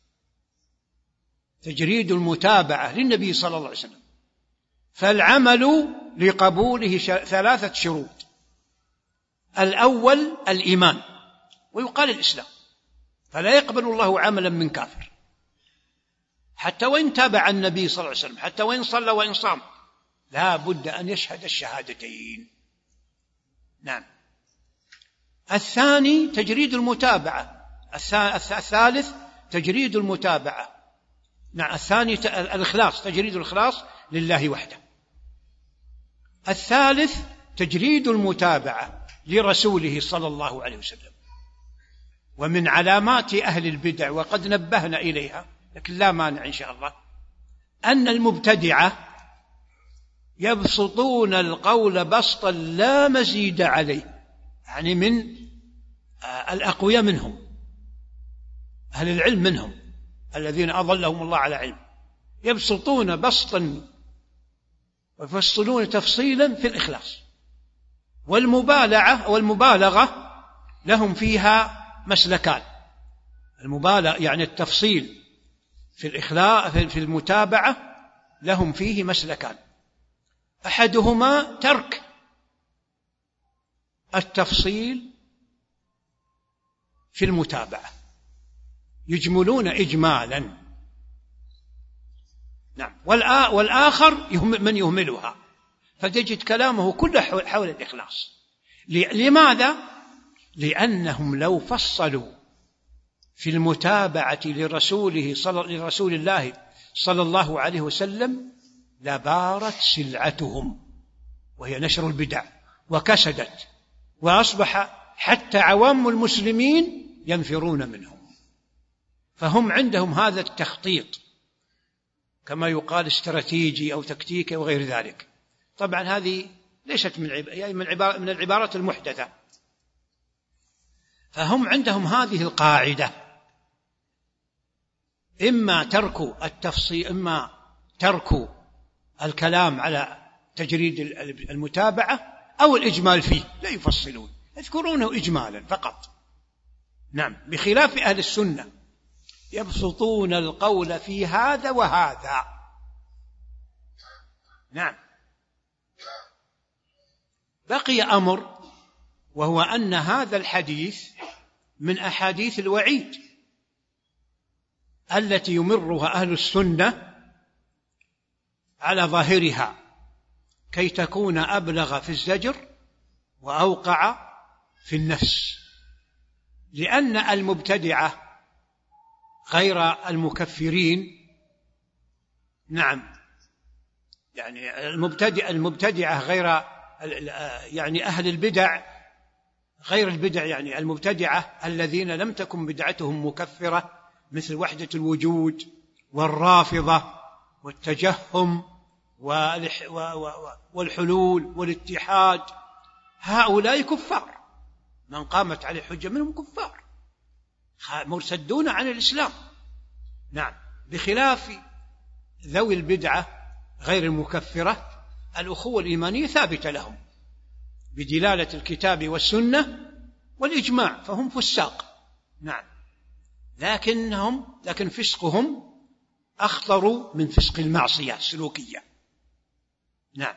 تجريد المتابعة للنبي صلى الله عليه وسلم. فالعمل لقبوله 3 شروط: الأول الإيمان، ويقال الإسلام، فلا يقبل الله عملا من كافر حتى وإن تابع النبي صلى الله عليه وسلم، حتى وإن صلى وإن صام، لا بد أن يشهد الشهادتين. نعم. الثاني تجريد المتابعة، الثالث تجريد المتابعة، نعم، الثاني الإخلاص، تجريد الإخلاص لله وحده. الثالث تجريد المتابعة لرسوله صلى الله عليه وسلم. ومن علامات أهل البدع، وقد نبهنا إليها لكن لا مانع إن شاء الله، أن المبتدعة يبسطون القول بسطا لا مزيد عليه، يعني من الأقوياء منهم، أهل العلم منهم الذين أظلهم الله على علم، يبسطون بسطا ويفصلون تفصيلا في الإخلاص، والمبالغة لهم فيها مسلكان. المبالغة يعني التفصيل في الإخلاص في المتابعة لهم فيه مسلكان، أحدهما ترك التفصيل في المتابعة، يجملون إجمالا، نعم، والآخر من يهملها، فتجد كلامه كله حول الإخلاص. لماذا؟ لأنهم لو فصلوا في المتابعة لرسول الله صلى الله عليه وسلم لبارت سلعتهم، وهي نشر البدع، وكسدت، وأصبح حتى عوام المسلمين ينفرون منهم. فهم عندهم هذا التخطيط كما يقال استراتيجي أو تكتيكي وغير ذلك. طبعا هذه ليست من العبارات المحدثة. فهم عندهم هذه القاعدة: إما ترك التفصيل، إما ترك الكلام على تجريد المتابعة، أو الإجمال فيه، لا يفصلون، يذكرونه إجمالا فقط. نعم، بخلاف أهل السنة يبسطون القول في هذا وهذا. نعم. بقي أمر، وهو أن هذا الحديث من أحاديث الوعيد التي يمرها أهل السنة على ظاهرها كي تكون أبلغ في الزجر وأوقع في النفس، لأن المبتدعة غير المكفرين، نعم، يعني المبتدعة غير يعني أهل البدع، غير البدع، يعني المبتدعة الذين لم تكن بدعتهم مكفرة، مثل وحدة الوجود والرافضة والتجهم والحلول والاتحاد، هؤلاء كفار، من قامت عليه حجة منهم كفار مرتدون عن الإسلام. نعم، بخلاف ذوي البدعة غير المكفرة الأخوة الإيمانية ثابتة لهم بدلالة الكتاب والسنة والإجماع، فهم فساق. نعم، لكن فسقهم أخطر من فسق المعصية السلوكية. نعم.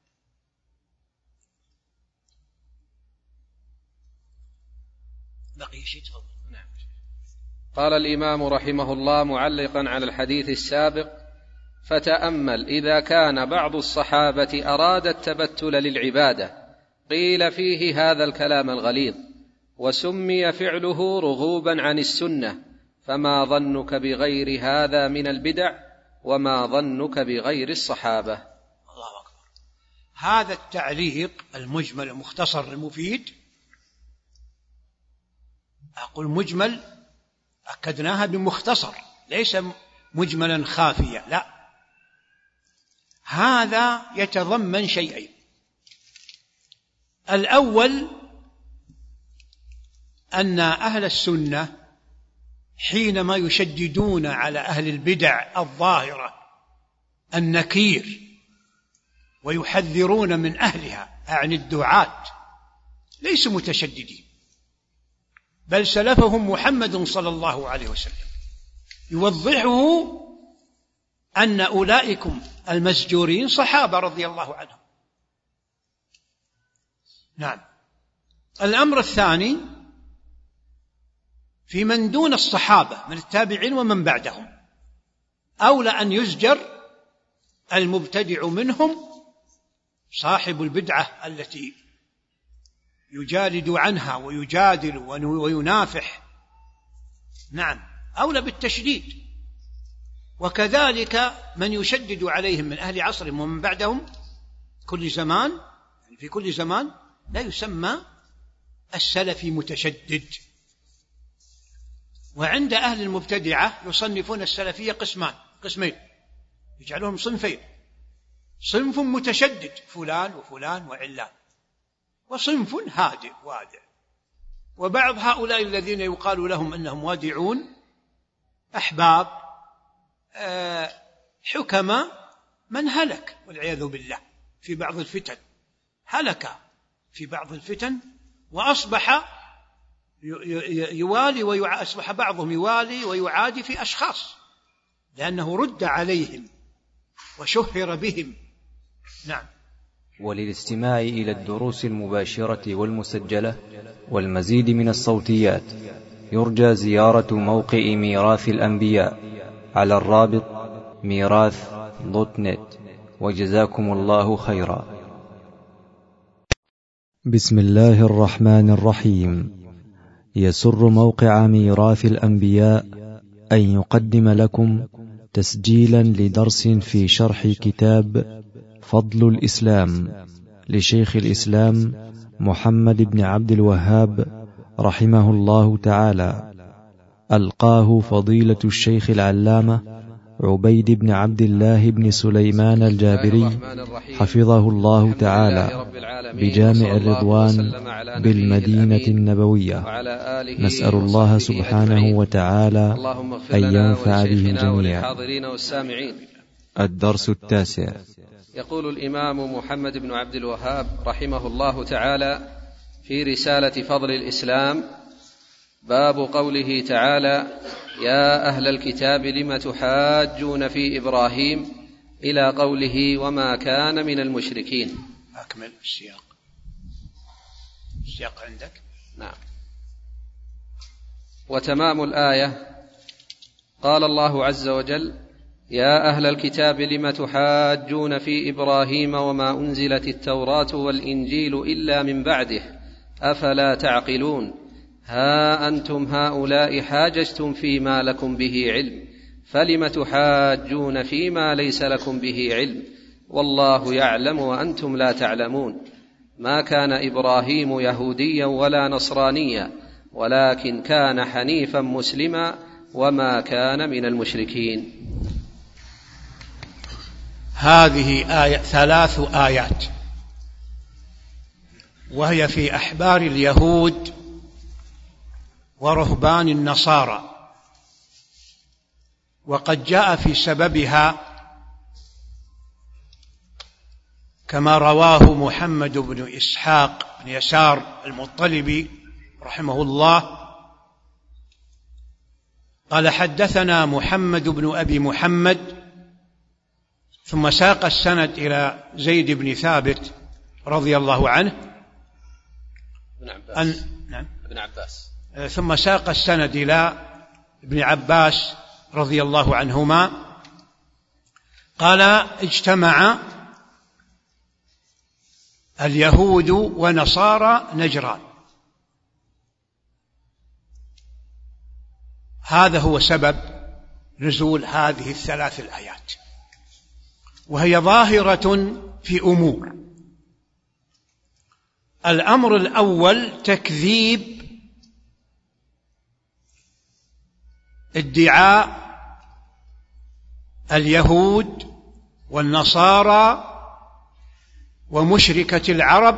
بقي شيء تفضل. نعم. قال الإمام رحمه الله معلقا على الحديث السابق: فتأمل إذا كان بعض الصحابة أراد التبتل للعبادة قيل فيه هذا الكلام الغليظ، وسمي فعله رغوبا عن السنة، فما ظنك بغير هذا من البدع، وما ظنك بغير الصحابة؟ الله أكبر. هذا التعليق المجمل المختصر المفيد، أقول مجمل أكدناها بمختصر، ليس مجملا خافيا، لا، هذا يتضمن شيئين: الأول أن أهل السنة حينما يشددون على أهل البدع الظاهرة النكير ويحذرون من أهلها عن الدعاة ليسوا متشددين، بل سلفهم محمد صلى الله عليه وسلم يوضحه أن أولئكم المزجورين صحابة رضي الله عنهم. نعم. الأمر الثاني في من دون الصحابة من التابعين ومن بعدهم، أولى أن يزجر المبتدع منهم صاحب البدعة التي يجالد عنها ويجادل وينافح، نعم، أولى بالتشديد. وكذلك من يشدد عليهم من أهل عصرهم ومن بعدهم كل زمان، يعني في كل زمان لا يسمى السلفي متشدد، وعند أهل المبتدعة يصنفون السلفية قسمين، يجعلهم صنفين: صنف متشدد فلان وفلان وعلان، وصنف هادئ وادع. وبعض هؤلاء الذين يقال لهم أنهم وادعون أحباب حكماء من هلك والعياذ بالله في بعض الفتن، هلك في بعض الفتن وأصبح أصبح بعضهم يوالي ويعادي في أشخاص لأنه رد عليهم وشهر بهم. نعم. وللاستماع إلى الدروس المباشرة والمسجلة والمزيد من الصوتيات يرجى زيارة موقع ميراث الأنبياء على الرابط ميراث.net. وجزاكم الله خيرا. بسم الله الرحمن الرحيم. يسر موقع ميراث الأنبياء أن يقدم لكم تسجيلا لدرس في شرح كتاب فضل الإسلام لشيخ الإسلام محمد بن عبد الوهاب رحمه الله تعالى، ألقاه فضيلة الشيخ العلامة عبيد بن عبد الله بن سليمان الجابري حفظه الله تعالى بجامع الرضوان بالمدينة النبوية. نسأل الله سبحانه وتعالى أن ينفع به الجميع. الدرس 9. يقول الإمام محمد بن عبد الوهاب رحمه الله تعالى في رسالة فضل الإسلام: باب قوله تعالى: يا أهل الكتاب لم تحاجون في إبراهيم، إلى قوله: وما كان من المشركين. أكمل السياق عندك. نعم. وتمام الآية: قال الله عز وجل: يا أهل الكتاب لم تحاجون في إبراهيم وما أنزلت التوراة والإنجيل إلا من بعده أفلا تعقلون. ها أنتم هؤلاء حاججتم فيما لكم به علم، فلم تحاجون فيما ليس لكم به علم، والله يعلم وأنتم لا تعلمون. ما كان إبراهيم يهوديا ولا نصرانيا، ولكن كان حنيفا مسلما وما كان من المشركين. هذه 3 آيات، وهي في أحبار اليهود ورهبان النصارى، وقد جاء في سببها كما رواه محمد بن إسحاق بن يسار المطلبي رحمه الله قال: حدثنا محمد بن أبي محمد، ثم ساق السند إلى زيد بن ثابت رضي الله عنه ابن عباس، ثم ساق السند إلى ابن عباس رضي الله عنهما قال: اجتمع اليهود ونصارى نجران. هذا هو سبب نزول هذه 3 الآيات، وهي ظاهرة في أمور. الأمر الأول: تكذيب ادعاء اليهود والنصارى ومشركة العرب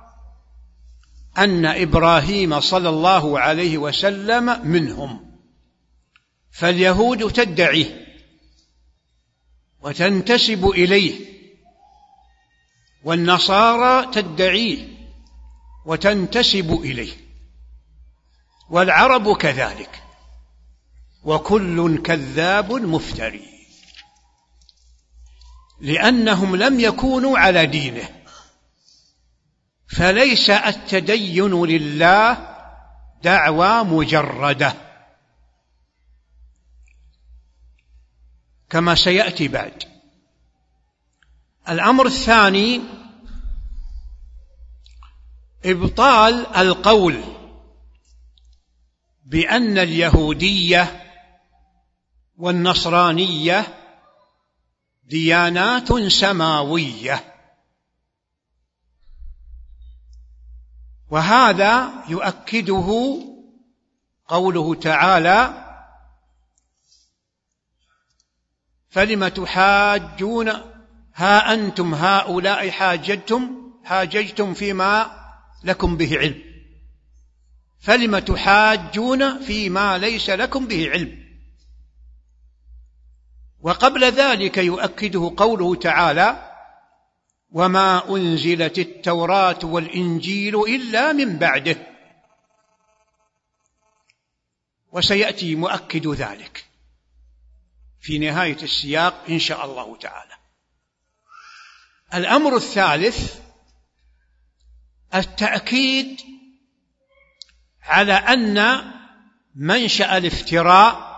أن إبراهيم صلى الله عليه وسلم منهم. فاليهود تدعيه وتنتسب إليه، والنصارى تدعيه وتنتسب إليه، والعرب كذلك، وكل كذاب مفتري، لأنهم لم يكونوا على دينه. فليس التدين لله دعوى مجردة كما سيأتي بعد. الأمر الثاني: إبطال القول بأن اليهودية والنصرانية ديانات سماوية، وهذا يؤكده قوله تعالى: فلم تحاجون ها أنتم هؤلاء حاججتم فيما لكم به علم، فلم تحاجون فيما ليس لكم به علم. وقبل ذلك يؤكده قوله تعالى: وما أنزلت التوراة والإنجيل إلا من بعده. وسيأتي مؤكد ذلك في نهاية السياق إن شاء الله تعالى. الأمر الثالث التأكيد على أن منشأ الافتراء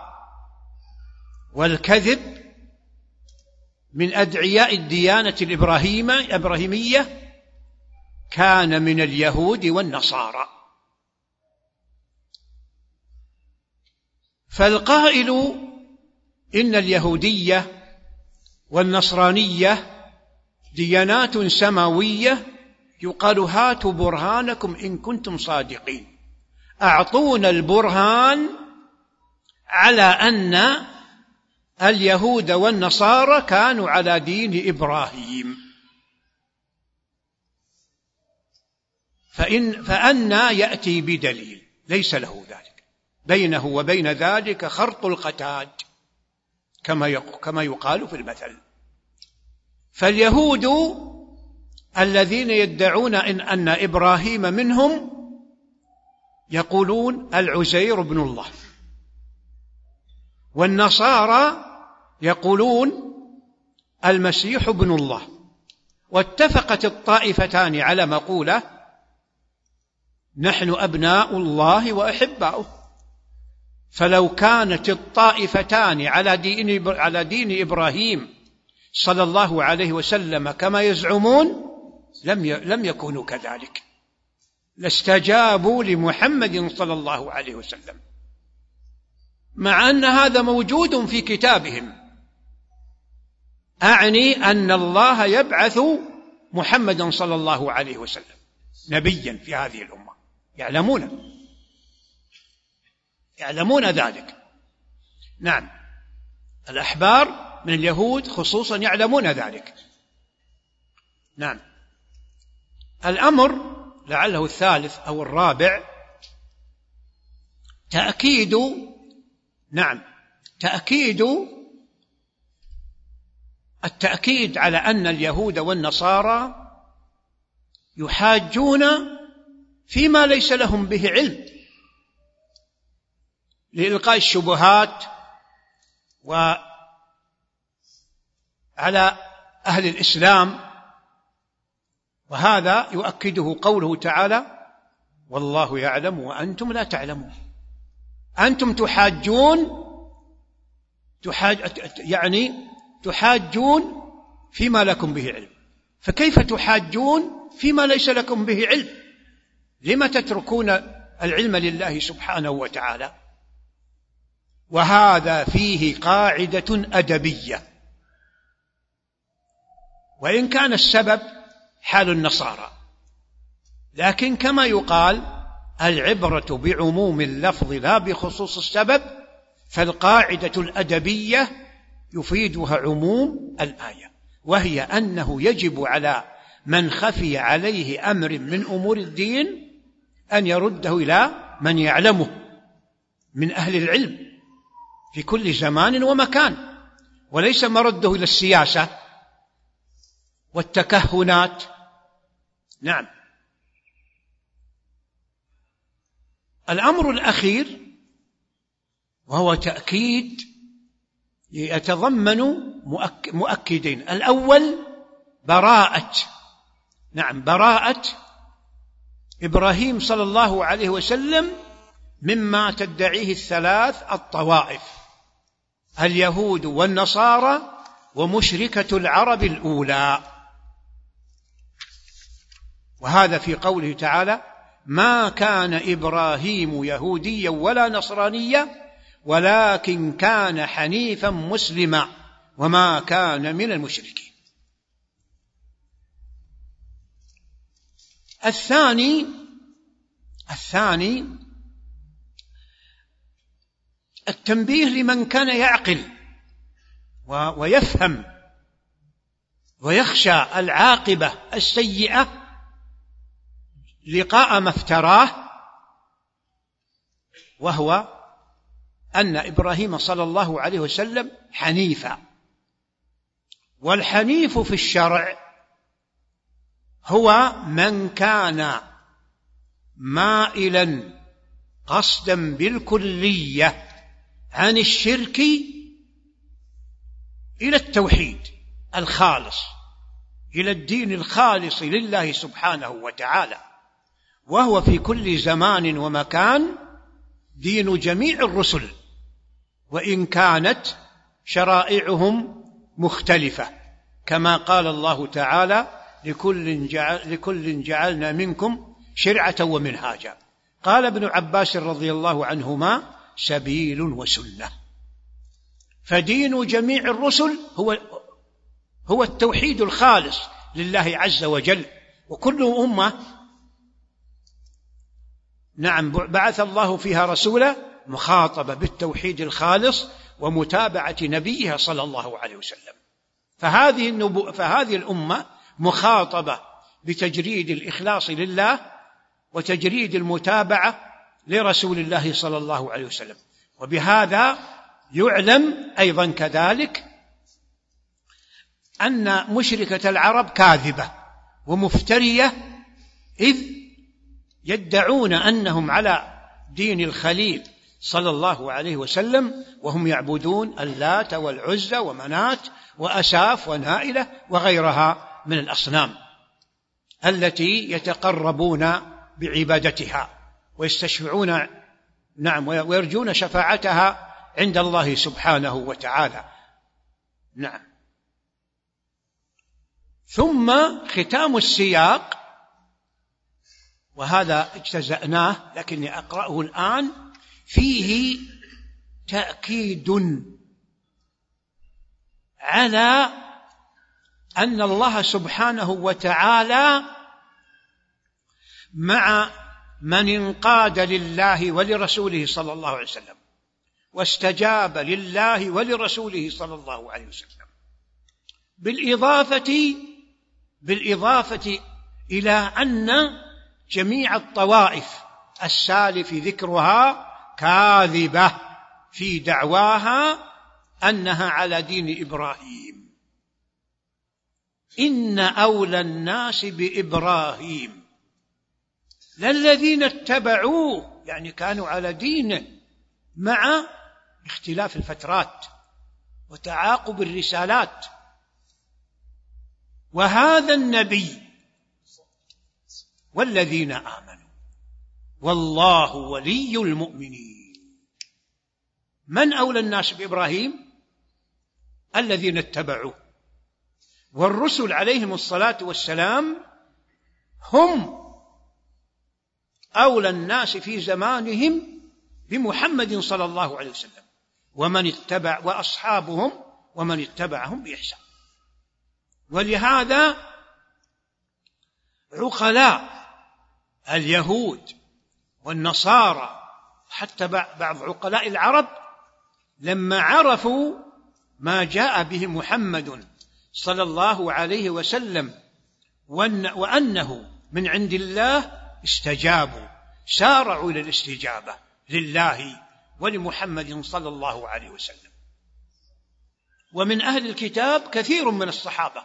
والكذب من أدعياء الديانة الإبراهيمية كان من اليهود والنصارى. فالقائل إن اليهودية والنصرانية ديانات سماوية يقال: هاتوا برهانكم إن كنتم صادقين، أعطونا البرهان على أن اليهود والنصارى كانوا على دين إبراهيم. فأنى يأتي بدليل؟ ليس له ذلك، بينه وبين ذلك خرط القتاد كما يقال في المثل. فاليهود الذين يدعون أن إبراهيم منهم يقولون العزير بن الله، والنصارى يقولون المسيح بن الله. واتفقت الطائفتان على مقولة: نحن أبناء الله وأحباؤه. فلو كانت الطائفتان على دين إبراهيم صلى الله عليه وسلم كما يزعمون لم يكونوا كذلك، لاستجابوا لمحمد صلى الله عليه وسلم، مع أن هذا موجود في كتابهم. أعني أن الله يبعث محمدا صلى الله عليه وسلم نبيا في هذه الأمة، يعلمون ذلك. نعم، الأحبار من اليهود خصوصا يعلمون ذلك. نعم. الأمر لعله الثالث أو الرابع التأكيد على أن اليهود والنصارى يحاجون فيما ليس لهم به علم لإلقاء الشبهات وعلى أهل الإسلام. وهذا يؤكده قوله تعالى: والله يعلم وأنتم لا تعلمون. أنتم تحاجون فيما لكم به علم، فكيف تحاجون فيما ليس لكم به علم؟ لما تتركون العلم لله سبحانه وتعالى؟ وهذا فيه قاعدة أدبية، وإن كان السبب حال النصارى، لكن كما يقال: العبرة بعموم اللفظ لا بخصوص السبب، فالقاعدة الأدبية يفيدها عموم الآية، وهي أنه يجب على من خفي عليه أمر من أمور الدين أن يرده إلى من يعلمه من أهل العلم في كل زمان ومكان، وليس مرده إلى السياسة والتكهنات. نعم. الأمر الأخير وهو تأكيد يتضمن مؤكدين: الأول براءة إبراهيم صلى الله عليه وسلم مما تدعيه الثلاث الطوائف: اليهود والنصارى ومشركة العرب الأولى. وهذا في قوله تعالى: ما كان إبراهيم يهوديا ولا نصرانيا ولكن كان حنيفا مسلما وما كان من المشركين. الثاني التنبيه لمن كان يعقل ويفهم ويخشى العاقبة السيئة لقاء ما افتراه، وهو أن إبراهيم صلى الله عليه وسلم حنيفا، والحنيف في الشرع هو من كان مائلا قصدا بالكلية عن الشرك إلى التوحيد الخالص، إلى الدين الخالص لله سبحانه وتعالى، وهو في كل زمان ومكان دين جميع الرسل، وإن كانت شرائعهم مختلفة، كما قال الله تعالى: لكل جعلنا منكم شرعة ومنهاجا. قال ابن عباس رضي الله عنهما: سبيل وسنة. فدين جميع الرسل هو التوحيد الخالص لله عز وجل، وكل أمة بعث الله فيها رسولا مخاطبة بالتوحيد الخالص ومتابعة نبيها صلى الله عليه وسلم. فهذه الأمة مخاطبة بتجريد الإخلاص لله وتجريد المتابعة لرسول الله صلى الله عليه وسلم. وبهذا يعلم أيضا كذلك أن مشركة العرب كاذبة ومفترية، إذ يدعون أنهم على دين الخليل صلى الله عليه وسلم، وهم يعبدون اللات والعزى ومنات وأساف ونائلة وغيرها من الأصنام التي يتقربون بعبادتها ويستشفعون ويرجون شفاعتها عند الله سبحانه وتعالى. ثم ختام السياق، وهذا اجتزأناه لكني أقرأه الآن، فيه تأكيد على أن الله سبحانه وتعالى مع من انقاد لله ولرسوله صلى الله عليه وسلم واستجاب لله ولرسوله صلى الله عليه وسلم، بالإضافة إلى أن جميع الطوائف السالف ذكرها كاذبة في دعواها أنها على دين إبراهيم. إن أولى الناس بإبراهيم للذين اتبعوه، يعني كانوا على دينه مع اختلاف الفترات وتعاقب الرسالات. وهذا النبي والذين آمنوا والله ولي المؤمنين. من أولى الناس بإبراهيم؟ الذين اتبعوه، والرسل عليهم الصلاة والسلام هم أولى الناس في زمانهم بمحمد صلى الله عليه وسلم ومن اتبع وأصحابهم ومن اتبعهم بإحسان. ولهذا عقلاء اليهود والنصارى حتى بعض عقلاء العرب لما عرفوا ما جاء به محمد صلى الله عليه وسلم وأنه من عند الله استجابوا، سارعوا إلى الاستجابة لله ولمحمد صلى الله عليه وسلم. ومن أهل الكتاب كثير من الصحابة.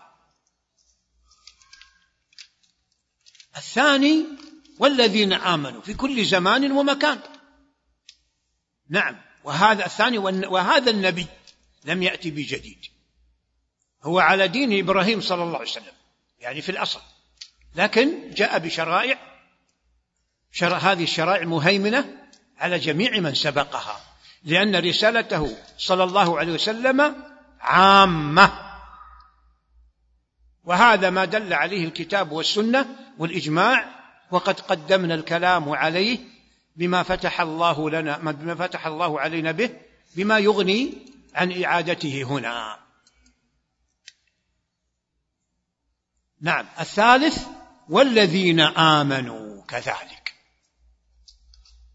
الثاني والذين آمنوا في كل زمان ومكان. وهذا الثاني، وهذا النبي لم يأتي بجديد، هو على دين إبراهيم صلى الله عليه وسلم يعني في الأصل، لكن جاء بشرائع، هذه الشرائع مهيمنة على جميع من سبقها، لأن رسالته صلى الله عليه وسلم عامة. وهذا ما دل عليه الكتاب والسنة والإجماع، وقد قدمنا الكلام عليه بما فتح الله علينا به، بما يغني عن إعادته هنا. الثالث والذين آمنوا كذلك،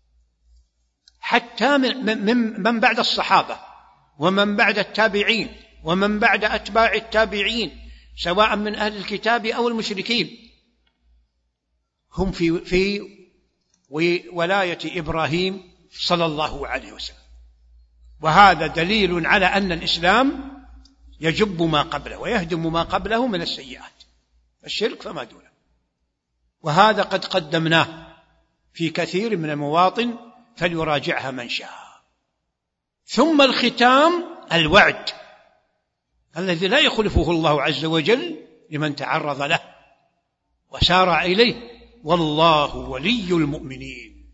حتى من بعد الصحابة ومن بعد التابعين ومن بعد أتباع التابعين سواء من أهل الكتاب أو المشركين هم في ولاية إبراهيم صلى الله عليه وسلم. وهذا دليل على أن الإسلام يجب ما قبله ويهدم ما قبله من السيئات، الشرك فما دونه. وهذا قد قدمناه في كثير من المواطن فليراجعها من شاء. ثم الختام الوعد الذي لا يخلفه الله عز وجل لمن تعرض له وسارع إليه: والله ولي المؤمنين.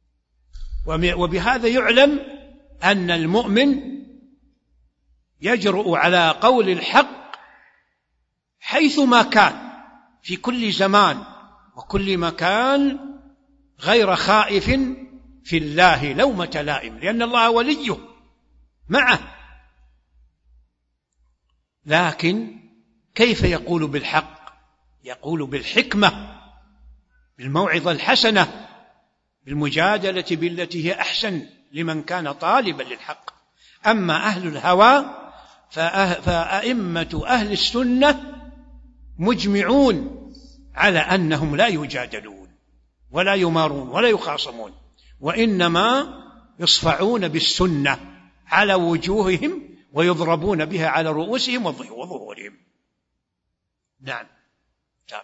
وبهذا يعلم أن المؤمن يجرؤ على قول الحق حيثما كان في كل زمان وكل مكان غير خائف في الله لومة لائم، لأن الله وليه معه. لكن كيف يقول بالحق؟ يقول بالحكمة، بالموعظة الحسنة، بالمجادلة بالتي هي أحسن لمن كان طالبا للحق. أما أهل الهوى فأئمة أهل السنة مجمعون على أنهم لا يجادلون ولا يمارون ولا يخاصمون، وإنما يصفعون بالسنة على وجوههم ويضربون بها على رؤوسهم وظهورهم. نعم. تابع.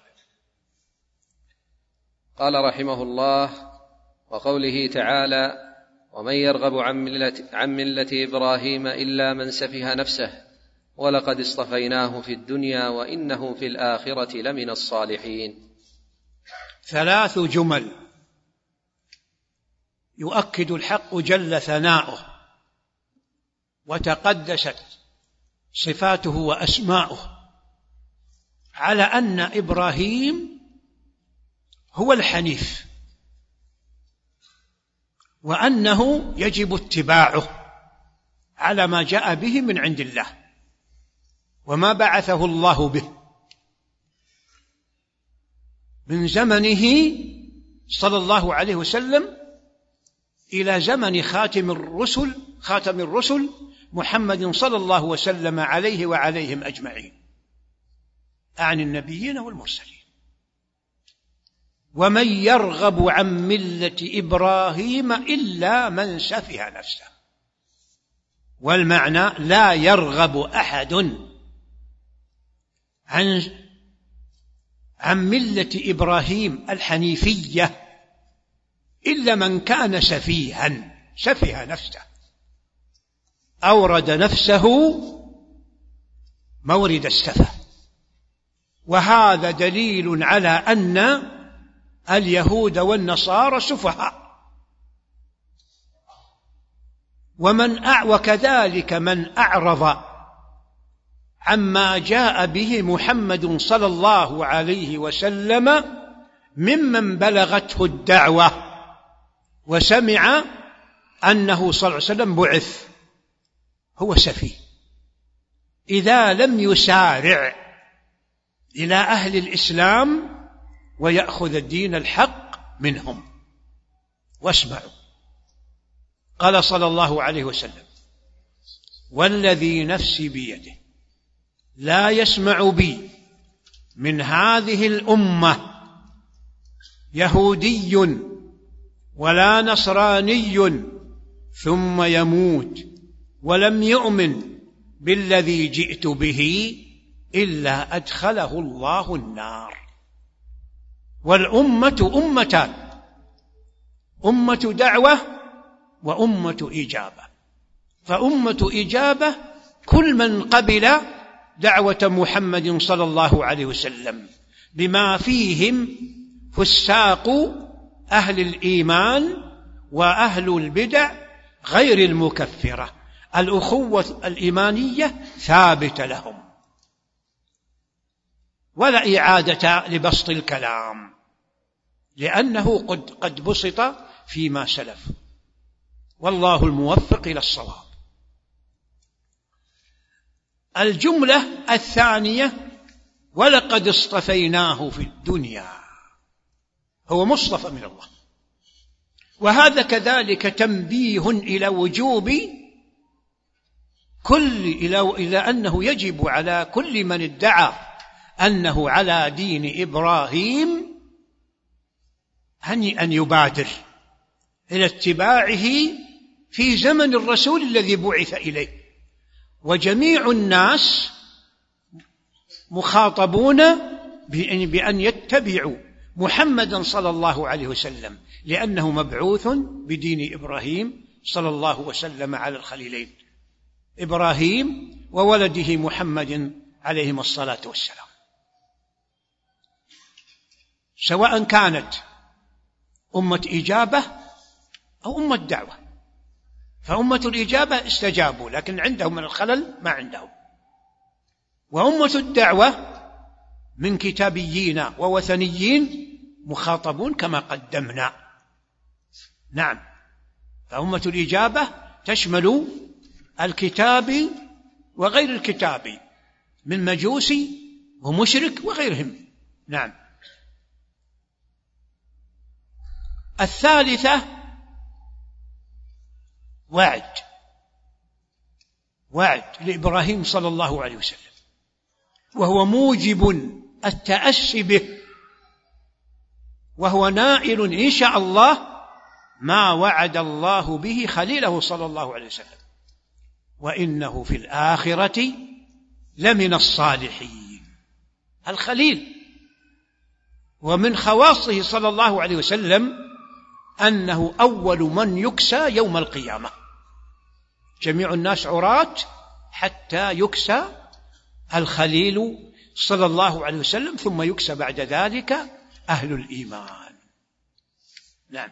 قال رحمه الله: وقوله تعالى: ومن يرغب عن ملة إبراهيم إلا من سفه نفسه ولقد اصطفيناه في الدنيا وإنه في الآخرة لمن الصالحين. 3 جمل يؤكد الحق جل ثناؤه وتقدست صفاته وأسماؤه على أن إبراهيم هو الحنيف، وأنه يجب اتباعه على ما جاء به من عند الله وما بعثه الله به من زمنه صلى الله عليه وسلم إلى زمن خاتم الرسل محمد صلى الله وسلم عليه وعليهم أجمعين، عن النبيين والمرسلين. ومن يرغب عن ملة إبراهيم إلا من سفه نفسه، والمعنى لا يرغب أحد عن ملة إبراهيم الحنيفية إلا من كان سفه نفسه، أورد نفسه مورد السفه. وهذا دليل على أن اليهود والنصارى سفهاء، وكذلك من أعرض عما جاء به محمد صلى الله عليه وسلم ممن بلغته الدعوة وسمع أنه صلى الله عليه وسلم بعث، هو سفيه إذا لم يسارع إلى أهل الإسلام ويأخذ الدين الحق منهم. واسمعوا، قال صلى الله عليه وسلم: والذي نفسي بيده لا يسمع بي من هذه الأمة يهودي ولا نصراني ثم يموت ولم يؤمن بالذي جئت به إلا أدخله الله النار. والأمة أمتان: أمة دعوة وأمة إجابة. فأمة إجابة كل من قبل دعوة محمد صلى الله عليه وسلم، بما فيهم فساق أهل الإيمان وأهل البدع غير المكفرة. الأخوة الإيمانية ثابتة لهم، ولا إعادة لبسط الكلام، لأنه قد بسط فيما سلف، والله الموفق إلى الصواب. الجملة الثانية: ولقد اصطفيناه في الدنيا، هو مصطفى من الله. وهذا كذلك تنبيه إلى وجوب إلى أنه يجب على كل من ادعى أنه على دين إبراهيم أن يبادر إلى اتباعه في زمن الرسول الذي بعث إليه. وجميع الناس مخاطبون بأن يتبعوا محمدا صلى الله عليه وسلم، لأنه مبعوث بدين إبراهيم صلى الله وسلم على الخليلين إبراهيم وولده محمد عليهم الصلاة والسلام، سواء كانت أمة إجابة أو أمة دعوة. فأمة الإجابة استجابوا، لكن عندهم من الخلل ما عندهم. وأمة الدعوة من كتابيين ووثنيين مخاطبون كما قدمنا. نعم، فأمة الإجابة تشمل الكتاب وغير الكتاب من مجوسي ومشرك وغيرهم. نعم. الثالثة وعد لإبراهيم صلى الله عليه وسلم، وهو موجب التأسي به، وهو نائل إن شاء الله ما وعد الله به خليله صلى الله عليه وسلم، وإنه في الآخرة لمن الصالحين. الخليل. ومن خواصه صلى الله عليه وسلم أنه أول من يكسى يوم القيامة. جميع الناس عراة حتى يكسى الخليل صلى الله عليه وسلم، ثم يكسى بعد ذلك أهل الإيمان. نعم.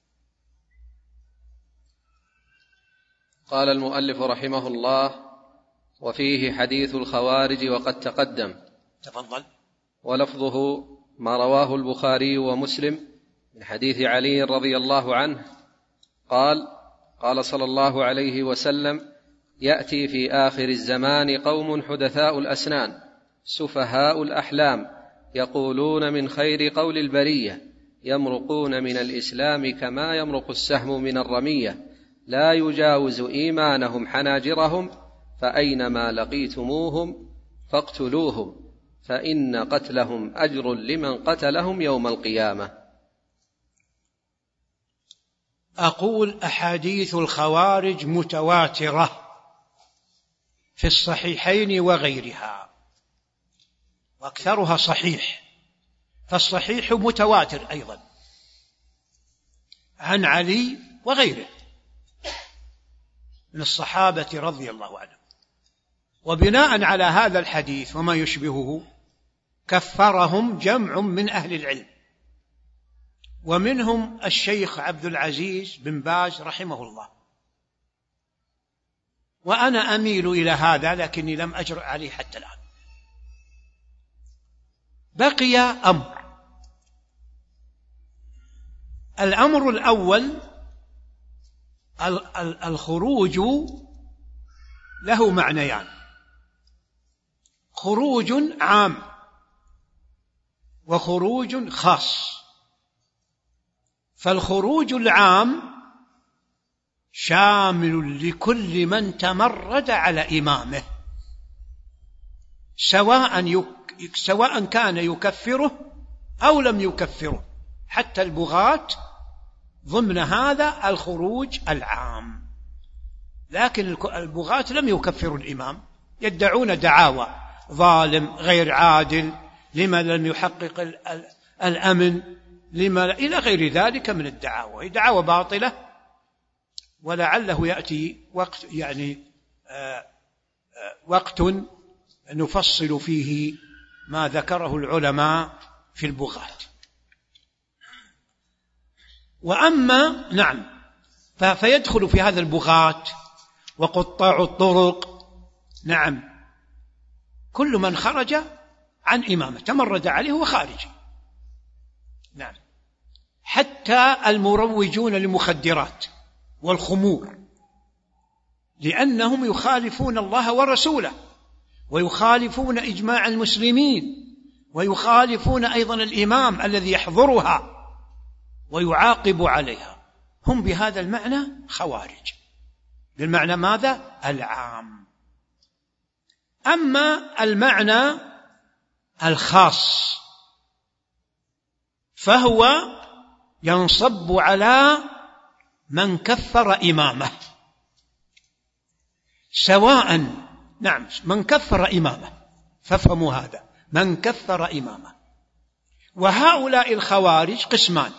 قال المؤلف رحمه الله: وفيه حديث الخوارج وقد تقدم. تفضل. ولفظه ما رواه البخاري ومسلم من حديث علي رضي الله عنه قال: قال صلى الله عليه وسلم: يأتي في آخر الزمان قوم حدثاء الأسنان سفهاء الأحلام يقولون من خير قول البرية، يمرقون من الإسلام كما يمرق السهم من الرمية، لا يجاوز إيمانهم حناجرهم، فأينما لقيتموهم فاقتلوهم، فإن قتلهم أجر لمن قتلهم يوم القيامة. أقول: أحاديث الخوارج متواترة في الصحيحين وغيرها، وأكثرها صحيح، فالصحيح متواتر أيضا عن علي وغيره من الصحابة رضي الله عنهم. وبناء على هذا الحديث وما يشبهه كفرهم جمع من أهل العلم، ومنهم الشيخ عبد العزيز بن باز رحمه الله، وأنا أميل إلى هذا لكني لم أجرؤ عليه حتى الآن. بقي أمر. الأمر الأول: الخروج له معنيان: خروج عام وخروج خاص. فالخروج العام شامل لكل من تمرد على إمامه، سواء كان يكفره أو لم يكفره، حتى البغاة ضمن هذا الخروج العام. لكن البغاة لم يكفروا الإمام، يدعون دعاوى: ظالم، غير عادل، لما لم يحقق الأمن، لما إلى غير ذلك من الدعاوى، دعاوى باطلة. ولعله يأتي وقت نفصل فيه ما ذكره العلماء في البغاة. وأما فيدخل في هذا البغاة وقطاع الطرق، كل من خرج عن إمامه تمرد عليه وخارج، حتى المروجون للمخدرات والخمور، لأنهم يخالفون الله ورسوله، ويخالفون إجماع المسلمين، ويخالفون أيضا الإمام الذي يحضرها ويعاقب عليها. هم بهذا المعنى خوارج، بالمعنى ماذا؟ العام. أما المعنى الخاص فهو ينصب على من كفر إمامه، سواء من كفر إمامه، فافهموا هذا، من كفر إمامه. وهؤلاء الخوارج قسمان: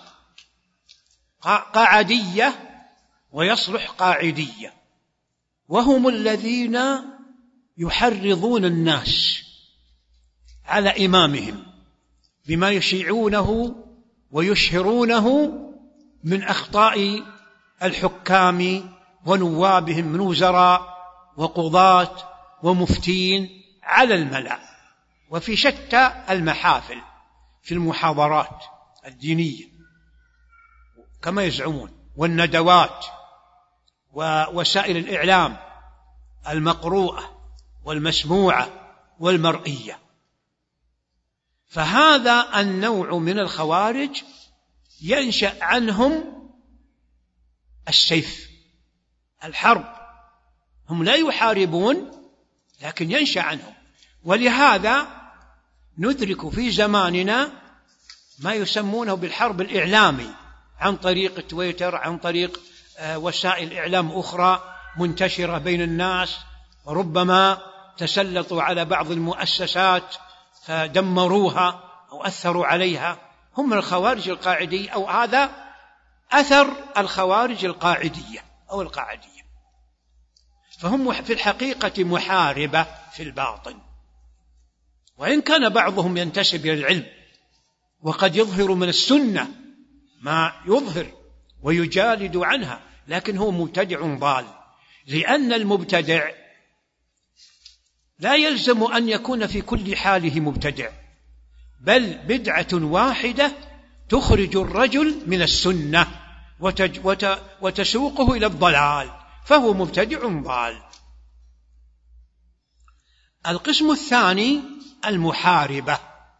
قعدية ويصلح قاعدية، وهم الذين يحرضون الناس على إمامهم بما يشيعونه ويشهرونه من أخطاء الحكام ونوابهم من وزراء وقضاة ومفتين على الملأ وفي شتى المحافل، في المحاضرات الدينية كما يزعمون، والندوات ووسائل الإعلام المقروءة والمسموعة والمرئية. فهذا النوع من الخوارج ينشأ عنهم السيف، الحرب، هم لا يحاربون لكن ينشأ عنهم. ولهذا ندرك في زماننا ما يسمونه بالحرب الإعلامي، عن طريق تويتر، عن طريق وسائل إعلام أخرى منتشرة بين الناس، وربما تسلطوا على بعض المؤسسات فدمروها أو أثروا عليها. هم من الخوارج القاعدية، أو هذا أثر الخوارج القاعدية أو القاعدية. فهم في الحقيقة محاربة في الباطن، وإن كان بعضهم ينتسب إلى العلم وقد يظهر من السنة ما يظهر ويجالد عنها، لكن هو مبتدع ضال، لأن المبتدع لا يلزم أن يكون في كل حاله مبتدع، بل بدعة واحدة تخرج الرجل من السنة وتسوقه إلى الضلال، فهو مبتدع ضال. القسم الثاني المحاربة،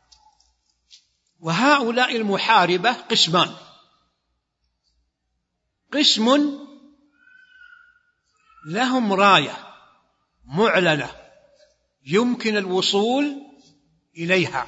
وهؤلاء المحاربة قسمان: قسم لهم راية معلنة يمكن الوصول إليها،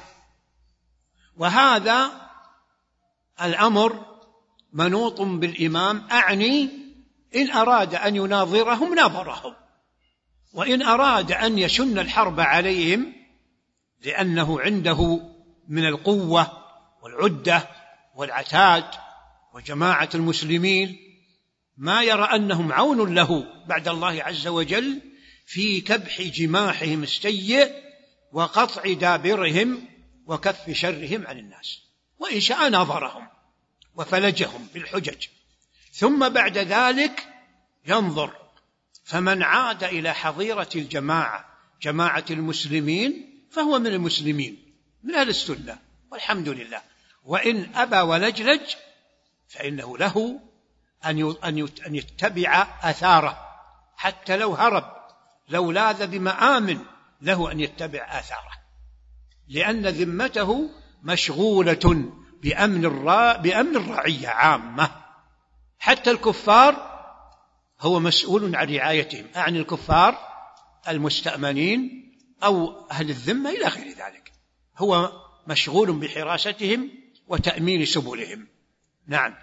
وهذا الأمر منوط بالإمام، أعني إن أراد أن يناظرهم ناظرهم، وإن أراد أن يشن الحرب عليهم لأنه عنده من القوة والعدة والعتاد وجماعة المسلمين ما يرى أنهم عون له بعد الله عز وجل في كبح جماحهم السيء وقطع دابرهم وكف شرهم عن الناس، وإن شاء ناظرهم وفلجهم بالحجج، ثم بعد ذلك ينظر، فمن عاد إلى حظيرة الجماعة، جماعة المسلمين، فهو من المسلمين، من أهل السنة والحمد لله. وإن أبى ولجلج فإنه له أن يتبع أثاره، حتى لو هرب، لو لاذ بمآمن، له أن يتبع آثاره، لأن ذمته مشغولة بأمن الرعية عامة. حتى الكفار هو مسؤول عن رعايتهم، أعني الكفار المستأمنين أو أهل الذمة إلى غير ذلك، هو مشغول بحراستهم وتأمين سبلهم. نعم.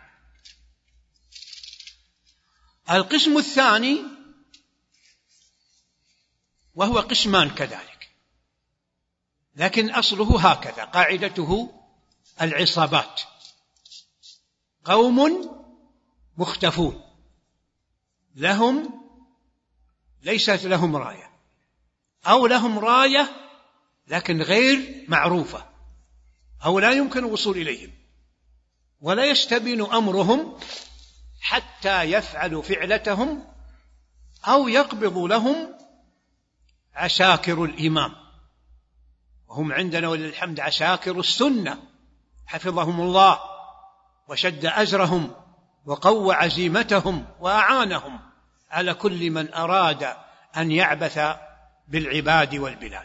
القسم الثاني وهو قسمان كذلك، لكن أصله هكذا، قاعدته العصابات، قوم مختفون ليست لهم راية، أو لهم راية لكن غير معروفة، أو لا يمكن الوصول إليهم، ولا يستبين أمرهم حتى يفعلوا فعلتهم أو يقبض لهم عساكر الإمام، وهم عندنا وللحمد عساكر السنة حفظهم الله وشد أزرهم وقوى عزيمتهم وأعانهم على كل من أراد أن يعبث بالعباد والبلاد.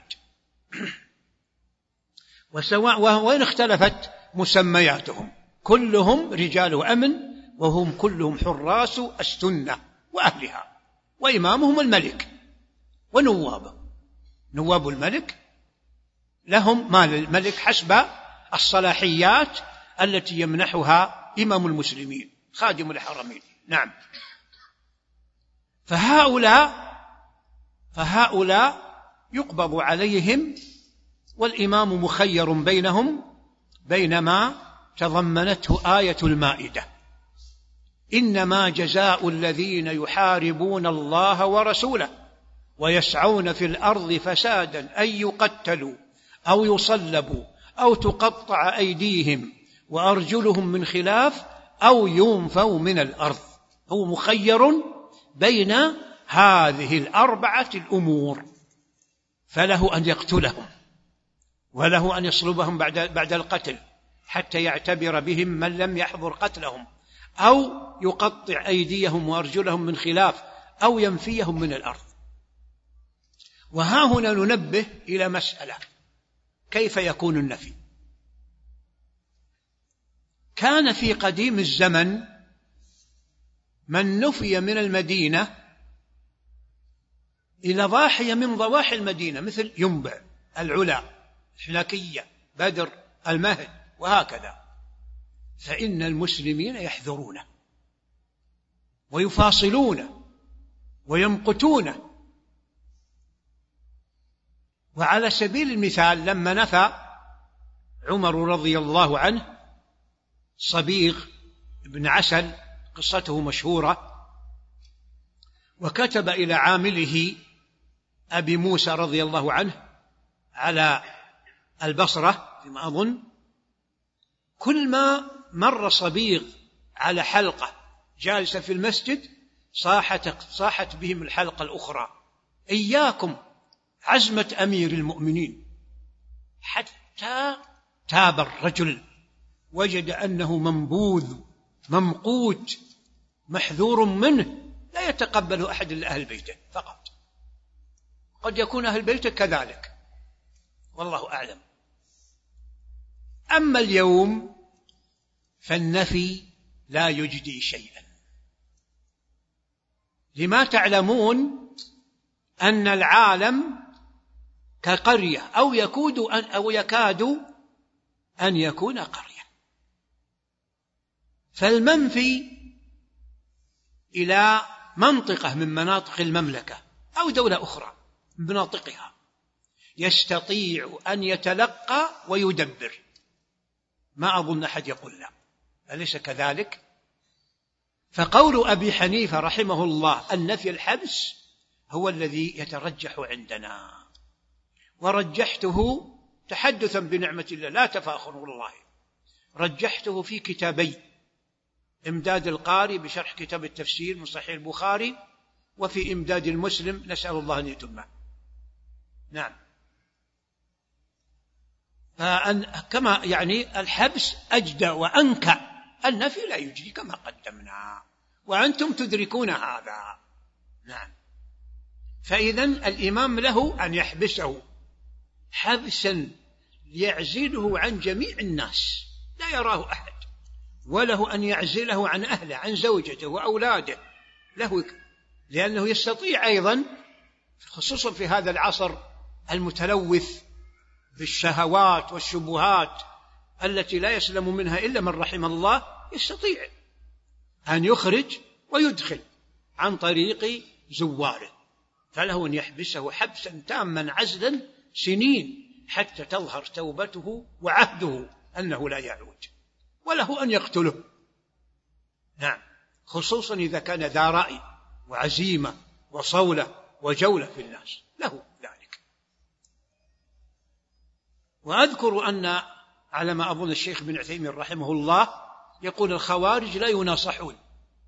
وإن اختلفت مسمياتهم، كلهم رجال أمن، وهم كلهم حراس السنة وأهلها، وإمامهم الملك ونوابه. نواب الملك لهم مال الملك حسب الصلاحيات التي يمنحها إمام المسلمين خادم الحرمين. نعم. فهؤلاء يقبض عليهم، والإمام مخير بينهم بين ما تضمنته آية المائدة: إنما جزاء الذين يحاربون الله ورسوله ويسعون في الأرض فسادا أن يقتلوا أو يصلبوا أو تقطع أيديهم وأرجلهم من خلاف أو ينفوا من الأرض. هو مخير بين هذه الأربعة الأمور، فله أن يقتلهم، وله أن يصلبهم بعد القتل حتى يعتبر بهم من لم يحضر قتلهم، أو يقطع أيديهم وأرجلهم من خلاف، أو ينفيهم من الأرض. وها هنا ننبه إلى مسألة: كيف يكون النفي؟ كان في قديم الزمن من نفي من المدينة إلى ضاحية من ضواحي المدينة، مثل ينبع، العلا، الحناكية، بدر، المهد، وهكذا، فإن المسلمين يحذرونه ويفاصلونه ويمقتونه. وعلى سبيل المثال لما نفى عمر رضي الله عنه صبيغ بن عسل، قصته مشهورة، وكتب إلى عامله أبي موسى رضي الله عنه على البصرة فيما أظن: كل ما مر صبيغ على حلقة جالسة في المسجد صاحت بهم الحلقة الأخرى: إياكم عزمة أمير المؤمنين. حتى تاب الرجل، وجد أنه منبوذ ممقوت محذور منه، لا يتقبل أحد إلا أهل بيته فقط. قد يكون أهل بيته كذلك، والله أعلم. أما اليوم فالنفي لا يجدي شيئا، لما تعلمون أن العالم كقرية أو يكاد أن يكون قرية، فالمنفي إلى منطقة من مناطق المملكة أو دولة أخرى من مناطقها يستطيع أن يتلقى ويدبر. ما أظن أحد يقول لا، أليس كذلك؟ فقول أبي حنيفة رحمه الله النفي الحبس هو الذي يترجح عندنا، ورجحته تحدثا بنعمة الله لا تفاخر والله، رجحته في كتابي: إمداد القاري بشرح كتاب التفسير من صحيح البخاري، وفي إمداد المسلم، نسأل الله أن يتمه. نعم. كما يعني الحبس أجدى وأنكى، النفي لا يجري كما قدمنا، وأنتم تدركون هذا. نعم. فإذن الإمام له أن يحبسه حبسا يعزله عن جميع الناس لا يراه أحد، وله أن يعزله عن أهله، عن زوجته وأولاده، له، لأنه يستطيع أيضا خصوصا في هذا العصر المتلوث بالشهوات والشبهات التي لا يسلم منها إلا من رحم الله، يستطيع أن يخرج ويدخل عن طريق زواره، فله أن يحبسه حبسا تاما عزلا سنين حتى تظهر توبته وعهده أنه لا يعود، وله أن يقتله. نعم، خصوصا إذا كان ذا رأي وعزيمة وصولة وجولة في الناس، له ذلك. وأذكر أن على ما أظن الشيخ بن عثيمين رحمه الله يقول الخوارج لا يناصحون.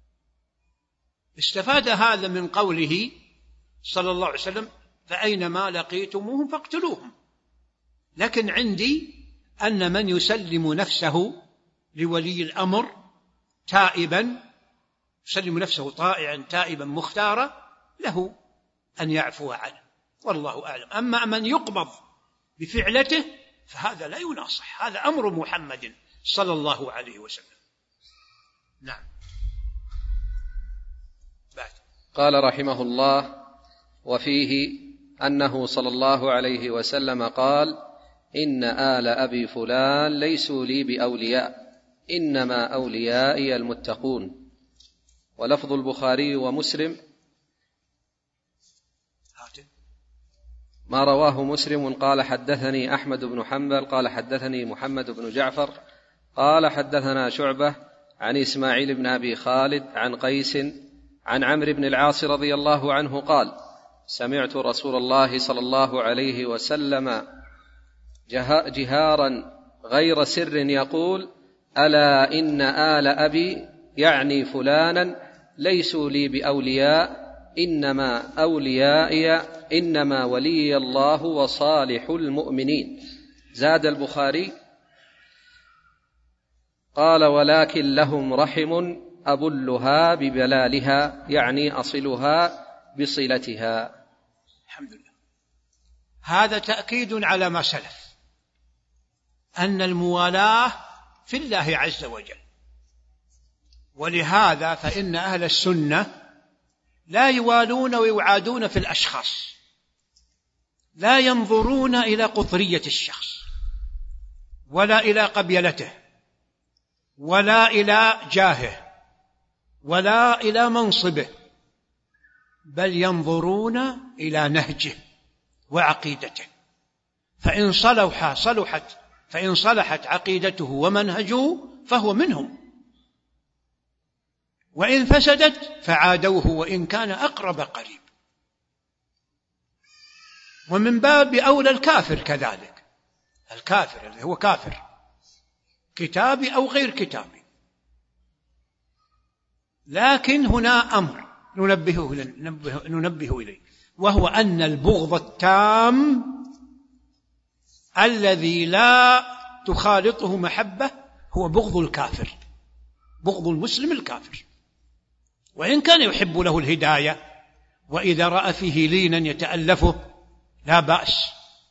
استفاد هذا من قوله صلى الله عليه وسلم: فأينما لقيتموهم فاقتلوهم. لكن عندي أن من يسلم نفسه لولي الأمر تائبا، يسلم نفسه طائعا تائبا مختارا، له أن يعفو عنه، والله أعلم. أما من يقبض بفعلته فهذا لا يناصح، هذا أمر محمد صلى الله عليه وسلم. نعم. بعد. قال رحمه الله: وفيه أنه صلى الله عليه وسلم قال: إن آل أبي فلان ليسوا لي بأولياء، إنما أوليائي المتقون. ولفظ البخاري ومسلم ما رواه مسلم قال: حدثني أحمد بن حنبل قال حدثني محمد بن جعفر قال حدثنا شعبة عن إسماعيل بن أبي خالد عن قيس عن عمرو بن العاص رضي الله عنه قال: سمعت رسول الله صلى الله عليه وسلم جهارا غير سر يقول: ألا إن آل أبي يعني فلانا ليسوا لي بأولياء، إنما ولي الله وصالح المؤمنين. زاد البخاري: قال: ولكن لهم رحم أبلها ببلالها، يعني أصلها بصلتها. الحمد لله. هذا تأكيد على ما سلف، أن الموالاة في الله عز وجل. ولهذا فإن أهل السنة لا يوالون ويعادون في الأشخاص، لا ينظرون إلى قطرية الشخص ولا إلى قبيلته ولا إلى جاهه ولا إلى منصبه، بل ينظرون إلى نهجه وعقيدته، فإن صلحت عقيدته ومنهجه فهو منهم، وإن فسدت فعادوه وإن كان أقرب قريب. ومن باب أولى الكافر كذلك، الكافر اللي هو كافر كتابي أو غير كتابي. لكن هنا أمر ننبه إليه، وهو أن البغض التام الذي لا تخالطه محبة هو بغض الكافر، بغض المسلم الكافر، وإن كان يحب له الهداية، وإذا رأى فيه لينا يتألفه لا بأس،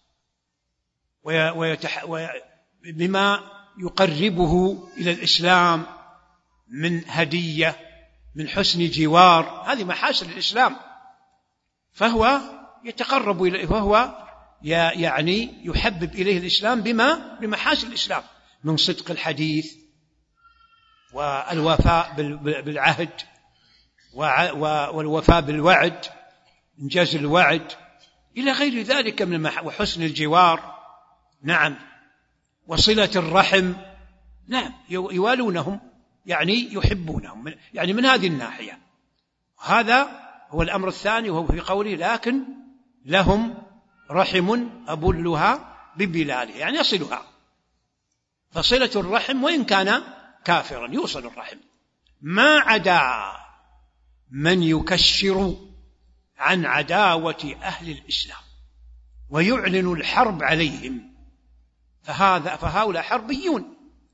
بما يقربه إلى الإسلام من هدية، من حسن جوار، هذه محاسن الإسلام، فهو يتقرب إليه، وهو يعني يحبب إليه الإسلام بمحاسن الإسلام من صدق الحديث والوفاء بالعهد والوفاء بالوعد، إنجاز الوعد، إلى غير ذلك من وحسن الجوار، نعم، وصلة الرحم، نعم، يوالونهم يعني يحبونهم، يعني من هذه الناحية. هذا هو الأمر الثاني، وهو في قوله: لكن لهم رحم أبلها ببلاله، يعني يصلها. فصلة الرحم وإن كان كافرا يوصل الرحم، ما عدا من يكشر عن عداوة أهل الإسلام ويعلن الحرب عليهم، فهؤلاء حربيون.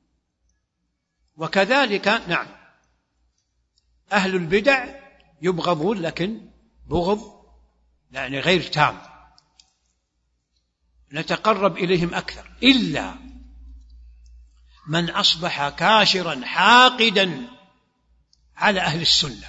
وكذلك نعم أهل البدع يبغضون، لكن بغض يعني غير تام، نتقرب إليهم أكثر، إلا من أصبح كاشرا حاقدا على أهل السنة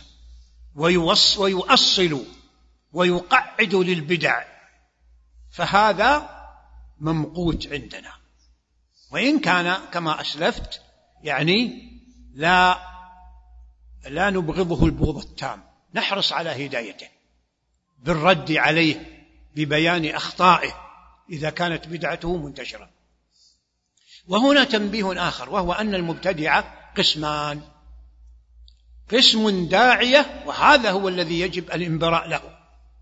ويؤصل ويقعد للبدع، فهذا ممقوت عندنا، وإن كان كما أسلفت يعني لا نبغضه البغض التام، نحرص على هدايته بالرد عليه، ببيان أخطائه إذا كانت بدعته منتشرة. وهنا تنبيه آخر، وهو أن المبتدعة قسمان: قسم داعية، وهذا هو الذي يجب الانبراء له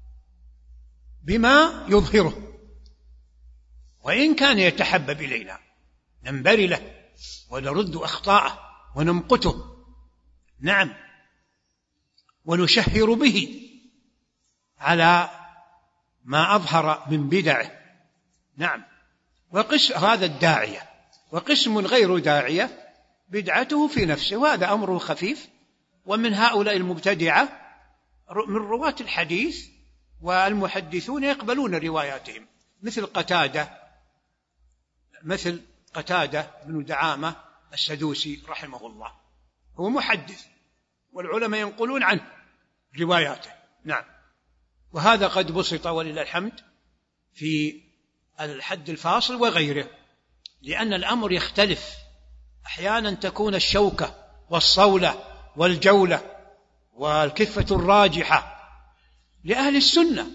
بما يظهره، وإن كان يتحبب إلينا ننبري له ونرد أخطاءه ونمقته، نعم، ونشهر به على ما أظهر من بدعه، نعم. وقسم هذا الداعية، وقسم غير داعية بدعته في نفسه، وهذا أمره خفيف. ومن هؤلاء المبتدعة من رواة الحديث والمحدثون يقبلون رواياتهم، مثل قتادة بن دعامة السدوسي رحمه الله، هو محدث والعلماء ينقلون عنه رواياته، نعم، وهذا قد بسط ولله الحمد في الحد الفاصل وغيره، لأن الأمر يختلف. أحيانا تكون الشوكة والصولة والجولة والكفة الراجحة لأهل السنة،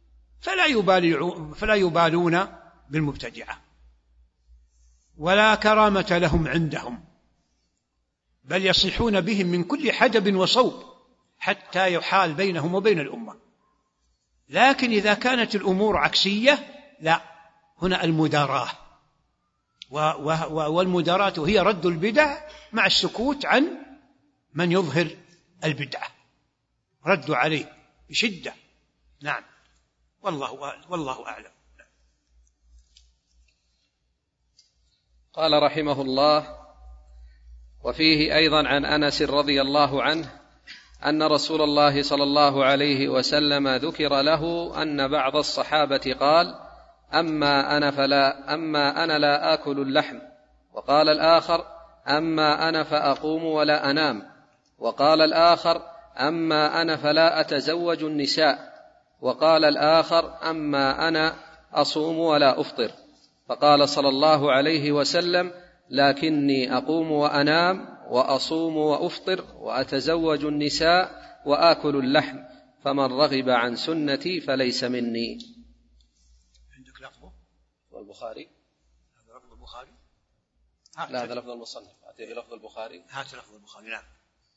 فلا يبالون بالمبتدعة، ولا كرامة لهم عندهم، بل يصيحون بهم من كل حدب وصوب حتى يحال بينهم وبين الأمة. لكن إذا كانت الأمور عكسية، لا، هنا المداراة، والمداراة هي رد البدع مع السكوت عن من يظهر البدعة، رد عليه بشدة. نعم، والله أعلم. قال رحمه الله: وفيه أيضا عن أنس رضي الله عنه أن رسول الله صلى الله عليه وسلم ذكر له أن بعض الصحابة قال: أما أنا لا آكل اللحم. وقال الآخر: أما أنا فأقوم ولا أنام. وقال الآخر: أما أنا فلا أتزوج النساء. وقال الآخر: أما أنا أصوم ولا أفطر. فقال صلى الله عليه وسلم: لكني أقوم وأنام وأصوم وأفطر وأتزوج النساء وآكل اللحم، فمن رغب عن سنتي فليس مني. عندك لفظه والبخاري؟ هذا لفظ البخاري؟ لا، هذا لفظ المصنف. أعطيه لفظ البخاري. هات لفظ البخاري. نعم.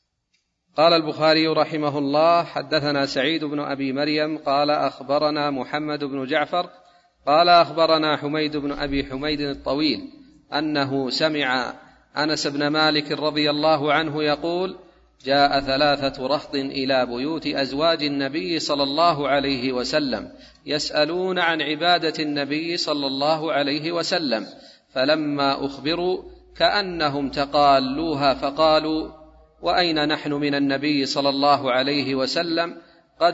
قال البخاري رحمه الله: حدثنا سعيد بن أبي مريم قال أخبرنا محمد بن جعفر قال أخبرنا حميد بن أبي حميد الطويل أنه سمع أنس بن مالك رضي الله عنه يقول: جاء 3 رهط إلى بيوت أزواج النبي صلى الله عليه وسلم يسألون عن عبادة النبي صلى الله عليه وسلم، فلما أخبروا كأنهم تقالوها فقالوا: وأين نحن من النبي صلى الله عليه وسلم؟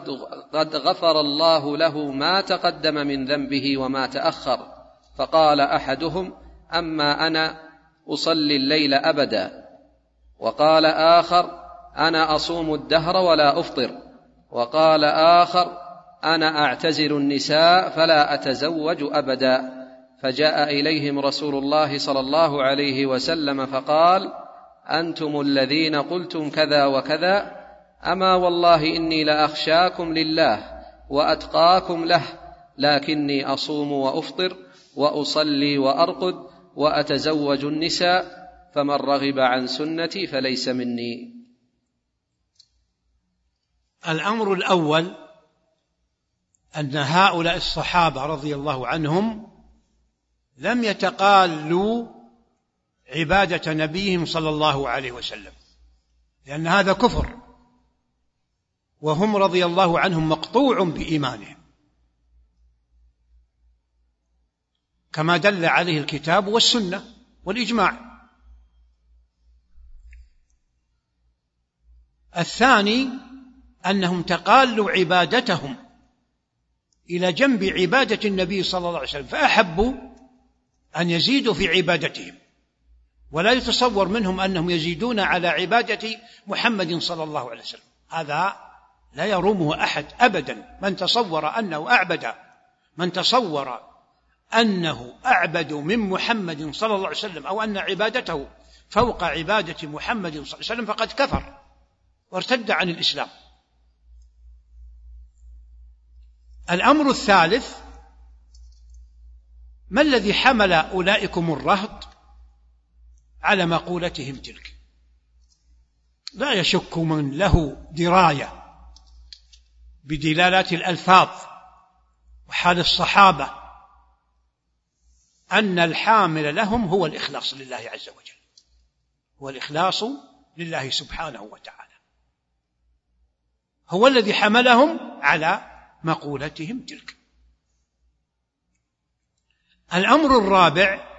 قد غفر الله له ما تقدم من ذنبه وما تأخر. فقال أحدهم: أما أنا أصلي الليل أبدا. وقال آخر: أنا أصوم الدهر ولا أفطر. وقال آخر: أنا أعتزل النساء فلا أتزوج أبدا. فجاء إليهم رسول الله صلى الله عليه وسلم فقال: أنتم الذين قلتم كذا وكذا، أما والله إني لأخشاكم لله وأتقاكم له، لكني أصوم وأفطر وأصلي وأرقد وأتزوج النساء، فمن رغب عن سنتي فليس مني. الأمر الأول أن هؤلاء الصحابة رضي الله عنهم لم يتقالوا عبادة نبيهم صلى الله عليه وسلم، لأن هذا كفر، وهم رضي الله عنهم مقطوع بإيمانهم كما دل عليه الكتاب والسنة والإجماع. الثاني أنهم تقالوا عبادتهم إلى جنب عبادة النبي صلى الله عليه وسلم، فأحبوا أن يزيدوا في عبادتهم، ولا يتصور منهم أنهم يزيدون على عبادة محمد صلى الله عليه وسلم. هذا لا يرومه أحد أبدا. من تصور أنه أعبد من محمد صلى الله عليه وسلم، أو أن عبادته فوق عبادة محمد صلى الله عليه وسلم، فقد كفر وارتد عن الإسلام. الأمر الثالث: ما الذي حمل أولئكم الرهط على مقولتهم تلك؟ لا يشك من له دراية بدلالات الألفاظ وحال الصحابة أن الحامل لهم هو الإخلاص لله عز وجل، هو الإخلاص لله سبحانه وتعالى، هو الذي حملهم على مقولتهم تلك. الأمر الرابع: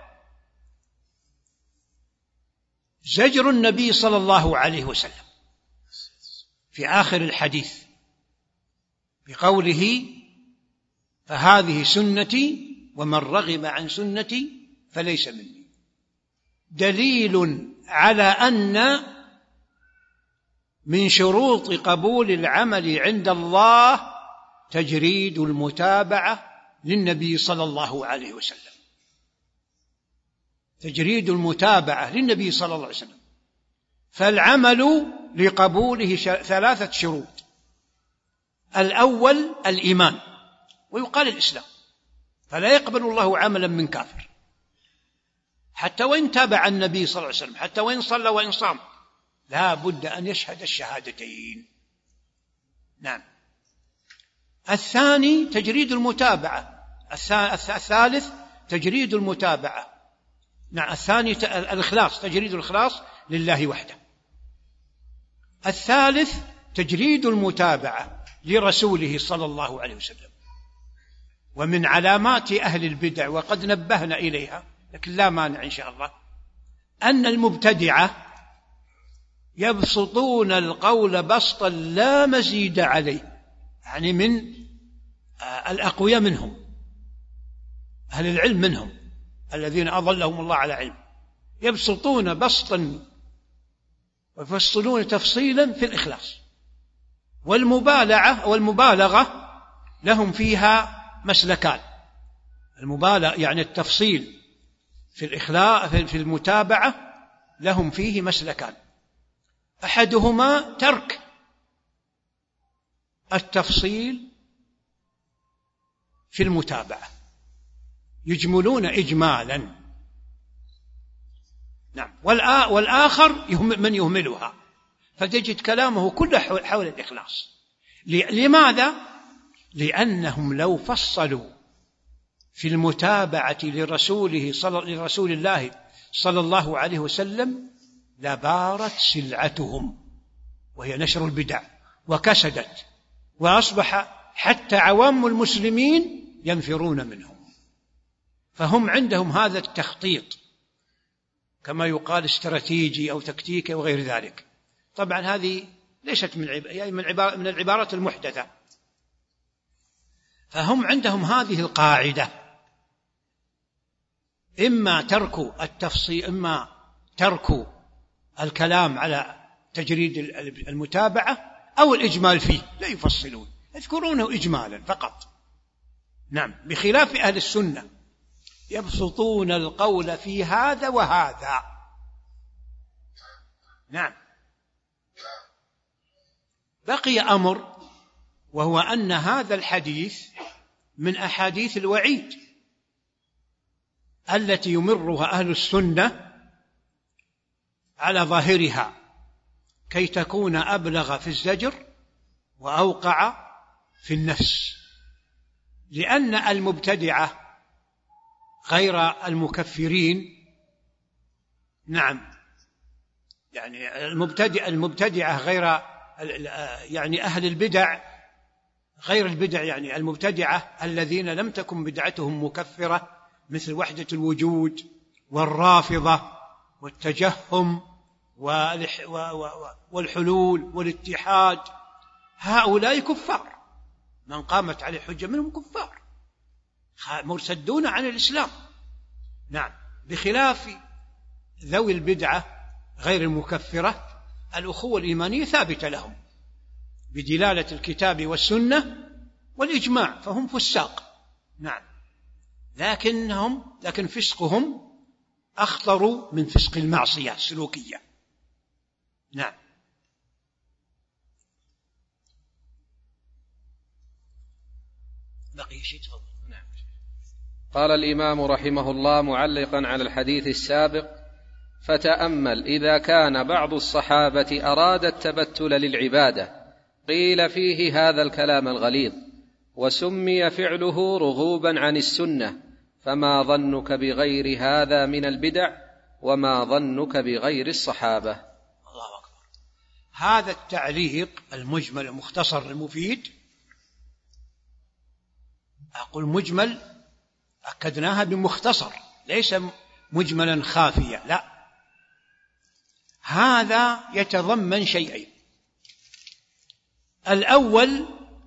زجر النبي صلى الله عليه وسلم في آخر الحديث بقوله: فهذه سنتي ومن رغب عن سنتي فليس مني، دليل على أن من شروط قبول العمل عند الله تجريد المتابعة للنبي صلى الله عليه وسلم، تجريد المتابعة للنبي صلى الله عليه وسلم. فالعمل لقبوله 3 شروط: الأول الإيمان، ويقال الإسلام، فلا يقبل الله عملا من كافر حتى وإن تابع النبي صلى الله عليه وسلم، حتى وإن صلى وإن صام، لا بد أن يشهد الشهادتين. نعم. الثاني تجريد المتابعة، الثالث تجريد المتابعة. نعم. الثاني الإخلاص، تجريد الإخلاص لله وحده. الثالث تجريد المتابعة لرسوله صلى الله عليه وسلم. ومن علامات أهل البدع، وقد نبهنا إليها لكن لا مانع إن شاء الله، أن المبتدعة يبسطون القول بسطا لا مزيد عليه، يعني من الأقوياء منهم، أهل العلم منهم الذين أظلهم الله على علم، يبسطون بسطا ويفصلون تفصيلا في الإخلاص، والمبالغة لهم فيها مسلكان. المبالغة يعني التفصيل في الإخلاص في المتابعة لهم فيه مسلكان: أحدهما ترك التفصيل في المتابعة، يجملون إجمالا. نعم. والآخر من يهملها، فتجد كلامه كله حول الإخلاص. لماذا؟ لأنهم لو فصلوا في المتابعة لرسول الله صلى الله عليه وسلم لبارت سلعتهم، وهي نشر البدع، وكسدت، وأصبح حتى عوام المسلمين ينفرون منهم. فهم عندهم هذا التخطيط كما يقال استراتيجي أو تكتيكي وغير ذلك. طبعا هذه ليست من العبارات المحدثة. فهم عندهم هذه القاعدة: إما ترك التفصيل، إما ترك الكلام على تجريد المتابعة، أو الإجمال فيه، لا يفصلون، يذكرونه إجمالا فقط. نعم. بخلاف أهل السنة يبسطون القول في هذا وهذا. نعم. بقي أمر، وهو أن هذا الحديث من أحاديث الوعيد التي يمرها أهل السنة على ظاهرها كي تكون أبلغ في الزجر وأوقع في النفس، لأن المبتدعة غير المكفرين. نعم. يعني المبتدعة غير يعني أهل البدع غير البدع، يعني المبتدعة الذين لم تكن بدعتهم مكفرة، مثل وحدة الوجود والرافضة والتجهم والحلول والاتحاد، هؤلاء كفار، من قامت عليه الحجة منهم كفار مرتدون عن الإسلام. نعم. بخلاف ذوي البدعة غير المكفرة، الأخوة الإيمانية ثابتة لهم بدلالة الكتاب والسنة والإجماع، فهم فساق. نعم. لكن فسقهم أخطر من فسق المعصية السلوكية. نعم. بقي شيء تفضل. نعم. قال الإمام رحمه الله معلقا على الحديث السابق: فتأمل إذا كان بعض الصحابة أراد التبتل للعبادة قيل فيه هذا الكلام الغليظ، وسمي فعله رغوبا عن السنة، فما ظنك بغير هذا من البدع، وما ظنك بغير الصحابة؟ الله أكبر. هذا التعليق المجمل المختصر المفيد، أقول مجمل أكدناها بمختصر، ليس مجملا خافيا، لا، هذا يتضمن شيئين: الأول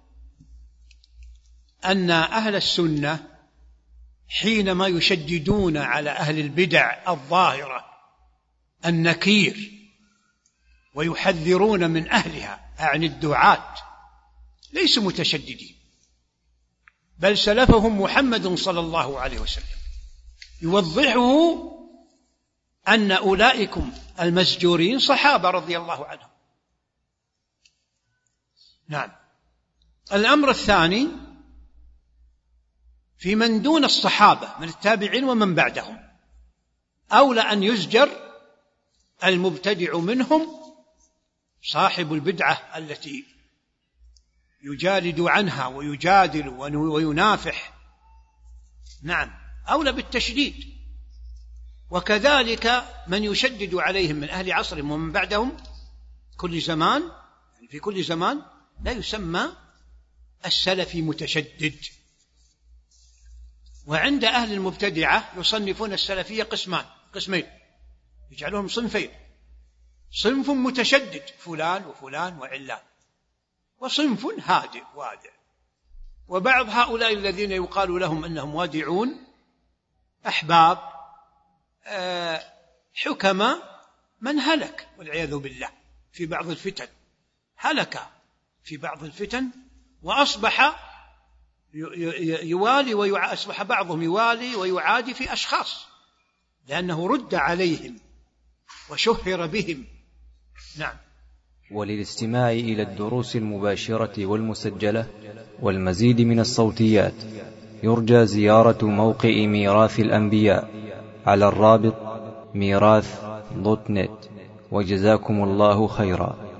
أن أهل السنة حينما يشددون على أهل البدع الظاهرة النكير ويحذرون من أهلها عن الدعاة ليسوا متشددين، بل سلفهم محمد صلى الله عليه وسلم يوضحه أن أولئكم المزجورين صحابة رضي الله عنهم. نعم. الأمر الثاني في من دون الصحابة من التابعين ومن بعدهم، أولى أن يزجر المبتدع منهم صاحب البدعة التي يجادل عنها ويجادل وينافح. نعم، أولى بالتشديد. وكذلك من يشدد عليهم من أهل عصرهم ومن بعدهم كل زمان، يعني في كل زمان، لا يسمى السلفي متشدد. وعند أهل المبتدعة يصنفون السلفية قسمين، يجعلهم صنفين: صنف متشدد فلان وفلان وعلان، وصنف هادئ وادع. وبعض هؤلاء الذين يقال لهم أنهم وادعون أحباب حكماء من هلك والعياذ بالله في بعض الفتن، هلك في بعض الفتن وأصبح أصبح بعضهم يوالي ويعادي في أشخاص لأنه رد عليهم وشهر بهم. نعم. وللاستماع إلى الدروس المباشرة والمسجلة والمزيد من الصوتيات يرجى زيارة موقع ميراث الأنبياء على الرابط ميراث.net. وجزاكم الله خيرا.